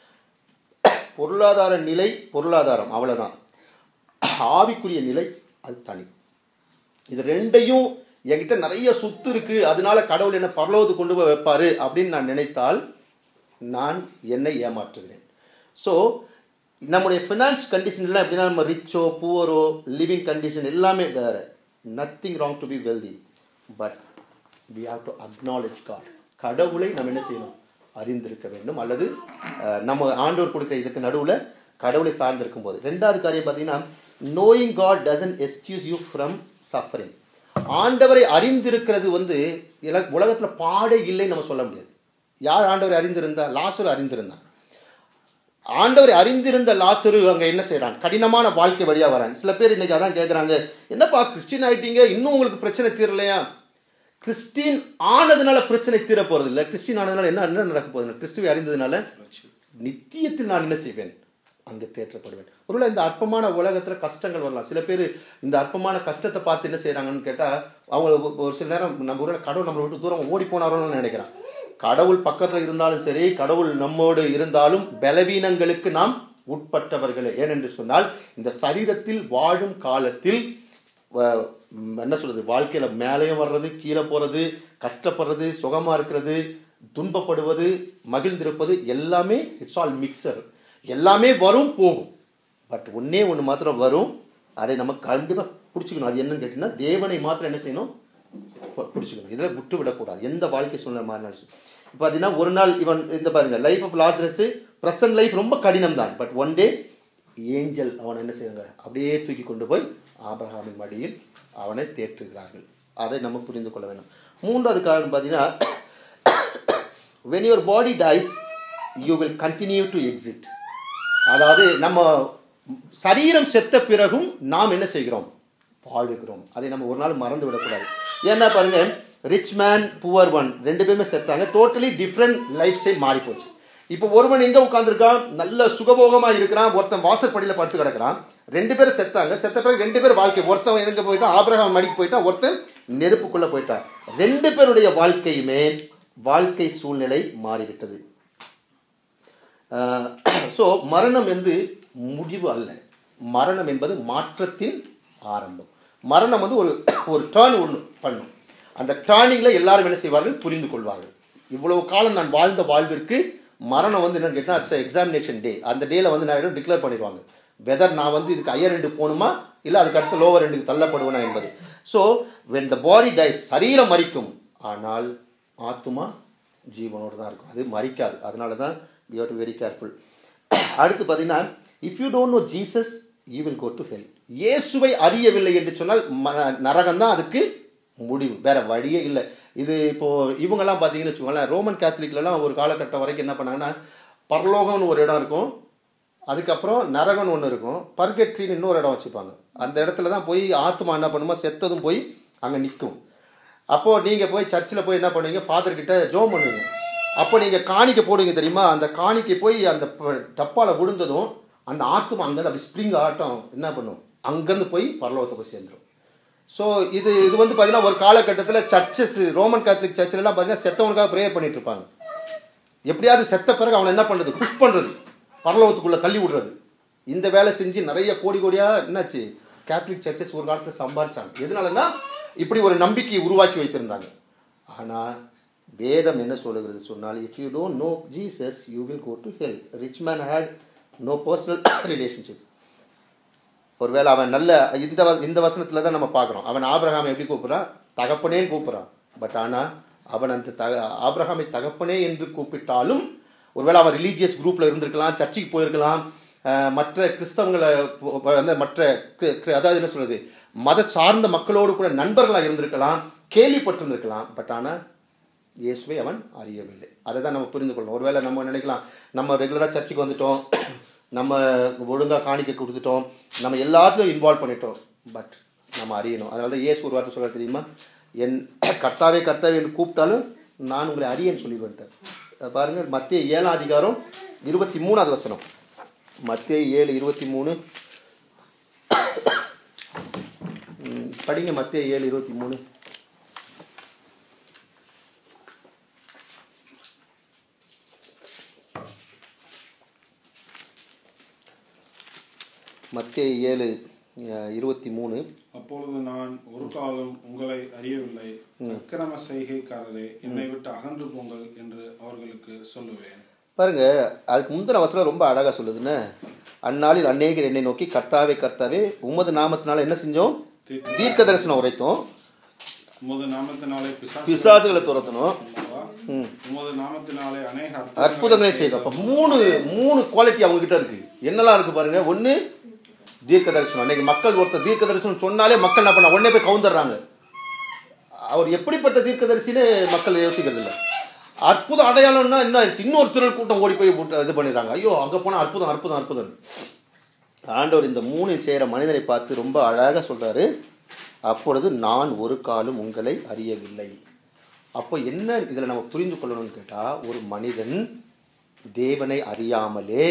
பொருளாதார நிலை பொருளாதாரம் அவ்வளோதான், ஆவிக்குரிய நிலை அது தனி. இது ரெண்டையும் என்கிட்ட நிறைய சொத்து இருக்குது அதனால கடவுள் என்ன பரலோகத்துக்கு கொண்டு போய் வைப்பார் அப்படின்னு நான் நினைத்தால் நான் என்னை ஏமாற்றுகிறேன். ஸோ நம்முடைய ஃபினான்ஸ் கண்டிஷன்லாம் எப்படின்னா, நம்ம ரிச்சோ புவரோ லிவிங் கண்டிஷன் எல்லாமே வேறு. Nothing wrong to be wealthy, but we have to acknowledge God. கடவுளை நம்ம என்ன செய்யணும், அறிந்திருக்க வேண்டும். அல்லது நம்ம ஆண்டவர் கொடுக்குற இதுக்கு நடுவில் கடவுளை சார்ந்திருக்கும் போது. ரெண்டாவது காரியம் பார்த்தீங்கன்னா, knowing God doesn't excuse you from suffering. ஆண்டவரை அறிந்திருக்கிறது வந்து உலகத்தில் பாடே இல்லைன்னு நம்ம சொல்ல முடியாது. யார் ஆண்டவரை அறிந்திருந்தா? லாசரு அறிந்திருந்தான். ஆண்டவரை அறிந்திருந்த லாசரு அங்கே என்ன செய்கிறான், கடினமான வாழ்க்கை வழியாக வராங்க. சில பேர் இன்னைக்கு அதான் கேட்குறாங்க, என்னப்பா கிறிஸ்டின் ஆகிட்டீங்க, இன்னும் உங்களுக்கு பிரச்சனை தீரலையா? கிறிஸ்டின் ஆனதுனால பிரச்சனை தீர போகிறது இல்லை. கிறிஸ்டின் ஆனதுனால என்ன நடக்க போகுது, கிறிஸ்துவை அறிந்ததுனால நித்தியத்தில் நான் என்ன செய்வேன், அங்கே தேற்றப்படுவேன். ஒருவேளை இந்த அற்பமான உலகத்தில் கஷ்டங்கள் வரலாம். சில பேர் இந்த அற்பமான கஷ்டத்தை பார்த்து என்ன செய்கிறாங்கன்னு கேட்டால், அவங்க ஒரு சில நேரம் நம்ம ஒரு கடவுள் நம்மளை விட்டு தூரம் ஓடி போனாரோன்னு நினைக்கிறான். கடவுள் பக்கத்தில் இருந்தாலும் சரி, கடவுள் நம்மோடு இருந்தாலும் பலவீனங்களுக்கு நாம் உட்பட்டவர்களே. ஏனென்று சொன்னால், இந்த சரீரத்தில் வாழும் காலத்தில் என்ன சொல்றது, வாழ்க்கையில் மேலேயும் வர்றது, கீழே போகிறது, கஷ்டப்படுறது, சுகமாக இருக்கிறது, துன்பப்படுவது, மகிழ்ந்திருப்பது எல்லாமே இட்ஸ் ஆல் மிக்சர். எல்லாமே வரும் போகும். பட் ஒன்றே ஒன்று மாத்திரம் வரும், அதை நம்ம கண்டிப்பாக பிடிச்சிக்கணும். அது என்னன்னு கேட்டிங்கன்னா, தேவனை மாத்திரம் என்ன செய்யணும், பிடிச்சிக்கணும். இதில் விட்டு விடக்கூடாது. எந்த வாழ்க்கை சூழ்நிலை மாறினாலும். இப்போ பார்த்தீங்கன்னா, ஒரு நாள் இவன் இந்த பாருங்க, life of Lazarus present life ரொம்ப கடினம் தான். பட் ஒன் டே ஏஞ்சல் அவனை என்ன செய்வாங்க, அப்படியே தூக்கி கொண்டு போய் ஆபிரகாமின் மடியில் அவனை தேற்றுகிறார்கள். அதை நம்ம புரிந்து கொள்ள வேண்டும். மூன்றாவது காரணம் பார்த்தீங்கன்னா, when your body dies you will continue to exit. அதாவது நம்ம சரீரம் செத்த பிறகும் நாம் என்ன செய்கிறோம், வாழுகிறோம். அதை நம்ம ஒரு நாள் மறந்து விடக்கூடாது. ஏன்னா பாருங்க, ரிச் மேன் புவர் ஒன் ரெண்டு பேருமே செத்தாங்க. டோட்டலி டிஃப்ரெண்ட் லைஃப் ஸ்டைல் மாறி போச்சு. இப்போ ஒருவன் எங்கே உட்காந்துருக்கான், நல்ல சுகபோகமாக இருக்கிறான், ஒருத்தன் வாசற்படியில் படுத்து கிடக்கிறான். ரெண்டு பேரும் செத்தாங்க. செத்த பிறகு ரெண்டு பேர் வாழ்க்கை, ஒருத்தன் எங்கே போயிட்டான், ஆபிரகாம் மடிக்கு போயிட்டான், ஒருத்தன் நெருப்புக்குள்ளே போயிட்டான். ரெண்டு பேருடைய வாழ்க்கையுமே வாழ்க்கை சூழ்நிலை மாறிவிட்டது. ஸோ மரணம் வந்து முடிவு அல்ல, மரணம் என்பது மாற்றத்தின் ஆரம்பம். மரணம் வந்து ஒரு டேர்ன் ஒன்று பண்ணும். அந்த டேர்னிங்கில் எல்லாரும் என்ன செய்வார்கள், புரிந்து கொள்வார்கள். இவ்வளவு காலம் நான் வாழ்ந்த வாழ்விற்கு மரணம் வந்து என்னன்னு கேட்டால் இட்ஸ் எக்ஸாமினேஷன் டே. அந்த டேல வந்து நான் டிக்ளேர் பண்ணிடுவாங்க வெதர் நான் வந்து இதுக்கு ஹையர் எண்டு போகணுமா இல்லை அதுக்கு அடுத்து லோவர் எண்டுக்கு தள்ளப்படுவேனா என்பது. So when the body dies, சரீரம் மரிக்கும், ஆனால் ஆத்துமா ஜீவனோடு தான் இருக்கும், அது மரிக்காது. அதனால தான் you have to very careful. அடுத்து பார்த்தீங்கன்னா, if you don't know Jesus you will go to hell. இயேசுவை அறியவில்லை என்று சொன்னால் நரகம் தான் அதுக்கு முடிவு, வேற வழியே இல்லை. இது இப்போது இவங்கெல்லாம் பார்த்தீங்கன்னு வச்சுக்கோங்களேன், ரோமன் கேத்தலிக்லாம் ஒரு காலகட்டம் வரைக்கும் என்ன பண்ணாங்கன்னா, பரலோகம்னு ஒரு இடம் இருக்கும், அதுக்கப்புறம் நரகம்னு ஒன்று இருக்கும், பர்கெட்ரின்னு இன்னொரு இடம் வச்சுப்பாங்க. அந்த இடத்துல தான் போய் ஆத்மா என்ன பண்ணுமோ, செத்ததும் போய் அங்கே நிற்கும். அப்போது நீங்கள் போய் சர்ச்சில் போய் என்ன பண்ணுவீங்க, ஃபாதர்கிட்ட ஜோம் பண்ணுவீங்க. அப்போ நீங்கள் காணிக்கை போடுவீங்க தெரியுமா, அந்த காணிக்கை போய் அந்த டப்பாவில் விழுந்ததும் அந்த ஆத்மா அங்கேருந்து அப்படி ஸ்ப்ரிங் ஆட்டம் என்ன பண்ணும், அங்கேருந்து போய் பரலோகத்தை போய் சேர்ந்துடும். ஸோ இது வந்து பார்த்தீங்கன்னா ஒரு காலகட்டத்தில் சர்ச்சஸ், ரோமன் கேத்தலிக் சர்ச்சிலலாம் பார்த்தீங்கன்னா செத்தவனுக்காக ப்ரேயர் பண்ணிட்டு இருப்பாங்க. எப்படியாவது செத்த பிறகு அவனை என்ன பண்ணுறது, புஷ் பண்ணுறது, பரலோகத்துக்குள்ளே தள்ளி விடுறது. இந்த வேலை செஞ்சு நிறைய கோடி கோடியாக என்னாச்சு, கேத்தலிக் சர்ச்சஸ் ஒரு காலத்தில் சம்பாரிச்சாங்க. எதனாலன்னா இப்படி ஒரு நம்பிக்கையை உருவாக்கி வைத்திருந்தாங்க. ஆனால் வேதம் என்ன சொல்லுகிறது சொன்னால், if you don't know Jesus you will go to hell. Rich man had no personal relationship. ஒருவேளை அவன் நல்ல இந்த வசனத்தில் தான் நம்ம பார்க்குறோம். அவன் ஆபிரகாமை எப்படி கூப்பிட்றான்? தகப்பனேன்னு கூப்பிட்றான். பட் ஆனால் அவன் அந்த ஆபிரகாமை தகப்பனே என்று கூப்பிட்டாலும் ஒருவேளை அவன் ரிலீஜியஸ் குரூப்பில் இருந்திருக்கலாம், சர்ச்சுக்கு போயிருக்கலாம், மற்ற கிறிஸ்தவங்களை வந்து மற்ற அதாவது என்ன சொல்கிறது, மத சார்ந்த மக்களோடு கூட நண்பர்களாக இருந்திருக்கலாம், கேள்விப்பட்டிருந்திருக்கலாம். பட் ஆனால் இயேசுவை அவன் அறியவில்லை. அதை தான் நம்ம புரிந்து கொள்ளணும். ஒருவேளை நம்ம நினைக்கலாம், நம்ம ரெகுலராக சர்ச்சுக்கு வந்துட்டோம், நம்ம ஒழுங்காக காணிக்கை கொடுத்துட்டோம், நம்ம எல்லாத்துலையும் இன்வால்வ் பண்ணிட்டோம், பட் நம்ம அறியணும். அதனால தான் இயேசு ஒரு வார்த்தை சொல்ல தெரியுமா, என் கர்த்தாவே கர்த்தாவே என்று கூப்பிட்டாலும் நான் உங்களை அறியன்னு சொல்லிவிட்டேன். பாருங்கள், மத்தேயு 7ஆம் அதிகாரம் 23ஆவது வசனம். மத்தேயு 7:23 படிங்க. மத்தேயு 7:23. மத்தேயு 7:23. அப்பொழுது நான் ஒரு காலம் உங்களை அறியவில்லை, அக்கிரம செய்கைக்காரரே என்னை விட்டு அகன்று போங்கள் என்று அவர்களுக்கு சொல்லுவேன். பாருங்க, அதுக்கு முந்தின வசனம் ரொம்ப அழகா சொல்லுதுன்னு, அந்நாளில் அநேகர் என்னை நோக்கி கர்த்தாவே கர்த்தாவே உமது நாமத்தினால என்ன செஞ்சோம்? தீர்க்க தரிசனம் உரைத்தோம், உமது நாமத்தினாலே பிசாசுகளை துரத்தணும், உமது நாமத்தினாலே அநேக அற்புதங்களை செய்தோம். அப்ப மூணு குவாலிட்டி அவங்க கிட்ட இருக்கு. என்னெல்லாம் இருக்கு பாருங்க. ஒன்று தீர்க்க தரிசனம். அன்னைக்கு மக்கள் ஒருத்தர் தீர்க்க தரிசனம் சொன்னாலே மக்கள் என்ன பண்ண உடனே போய் கவுந்துடுறாங்க. அவர் எப்படிப்பட்ட தீர்க்க தரிசின்னு மக்கள் யோசிக்கிறது இல்லை. அற்புத அடையாளம்னா என்ன, இன்னொரு திரள் கூட்டம் ஓடி போய் இது பண்ணிடுறாங்க. ஐயோ அங்கே போனால் அற்புதம் அற்புதம் அற்புதம். ஆண்டவர் இந்த 3 செய்கிற மனிதனை பார்த்து ரொம்ப அழகாக சொல்கிறாரு, அப்பொழுது நான் ஒரு காலம் உங்களை அறியவில்லை. அப்போ என்ன இதில் நம்ம புரிந்து கொள்ளணும்னு கேட்டால், ஒரு மனிதன் தேவனை அறியாமலே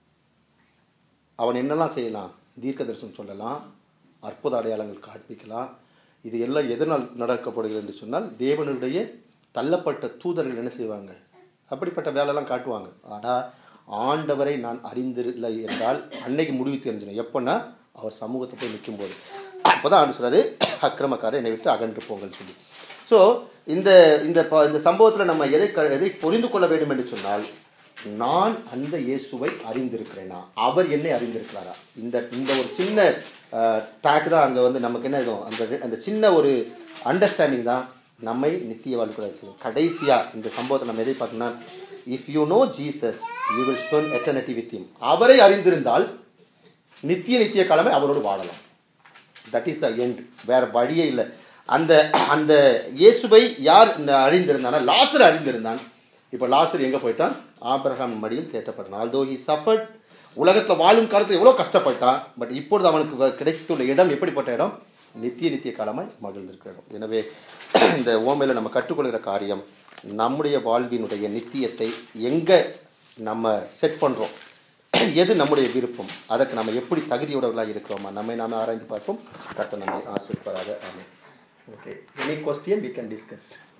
அவன் என்னெல்லாம் செய்யலாம்? தீர்க்க தரிசனம் சொல்லலாம், அற்புத அடையாளங்கள் காண்பிக்கலாம். இது எல்லாம் எதனால் நடக்கப்படுகிறது என்று சொன்னால், தேவனுடைய தள்ளப்பட்ட தூதர்கள் என்ன செய்வாங்க? அப்படிப்பட்ட வேலையெல்லாம் காட்டுவாங்க. ஆனால் ஆண்டவரை நான் அறிந்தில்லை என்றால் அன்னைக்கு முடிவு தெரிஞ்சிடும். எப்போன்னா அவர் சமூகத்தை போய் நிற்கும்போது. அப்போ தான் ஆண்டு சொல்கிறாரு, அக்கிரமக்காரர் என்னை விட்டு அகன்று போங்கன்னு சொல்லி. ஸோ இந்த சம்பவத்தில் நம்ம எதை புரிந்து கொள்ள வேண்டும் என்று சொன்னால், நான் அந்த இயேசுவை அறிந்திருக்கிறேனா, அவர் என்னை அறிந்திருக்கிறாரா? இந்த ஒரு சின்ன டாக் தான் அங்கே வந்து நமக்கு என்ன இதுவும் அந்த சின்ன ஒரு அண்டர்ஸ்டாண்டிங் தான் நம்மை நித்திய வாழ்க்கை. கடைசியாக இந்த சம்பவத்தை நம்ம எதை பார்த்தோம்னா, if you know Jesus you will spend eternity with him. அவரை அறிந்திருந்தால் நித்திய காலமே அவரோடு வாழலாம். That is the end. வேற வழியே இல்லை. அந்த இயேசுவை யார் அறிந்திருந்தானா? லாசர் அறிந்திருந்தான். இப்போ லாசர் எங்கே போயிட்டான்? ஆபிரகாம் மடியில் தேட்டப்பட்டான். Although he suffered. உலகத்தில் வாழும் காலத்தில் எவ்வளோ கஷ்டப்பட்டான், பட் இப்பொழுது அவனுக்கு கிடைத்துள்ள இடம் எப்படிப்பட்ட இடம்? நித்திய காலமாய் மகிழ்ந்திருக்கிற இடம். எனவே இந்த ஓமையில் நம்ம கற்றுக்கொள்கிற காரியம், நம்முடைய வாழ்வினுடைய நித்தியத்தை எங்கே நம்ம செட் பண்ணுறோம், எது நம்முடைய விருப்பம், அதற்கு நம்ம எப்படி தகுதியுடையவர்களாக இருக்கிறோமா, நாம ஆராய்ந்து பார்ப்போம். கர்த்தர் நம்மை ஆசீர்வதிப்பாராக. ஆமென். Okay, any question we can discuss.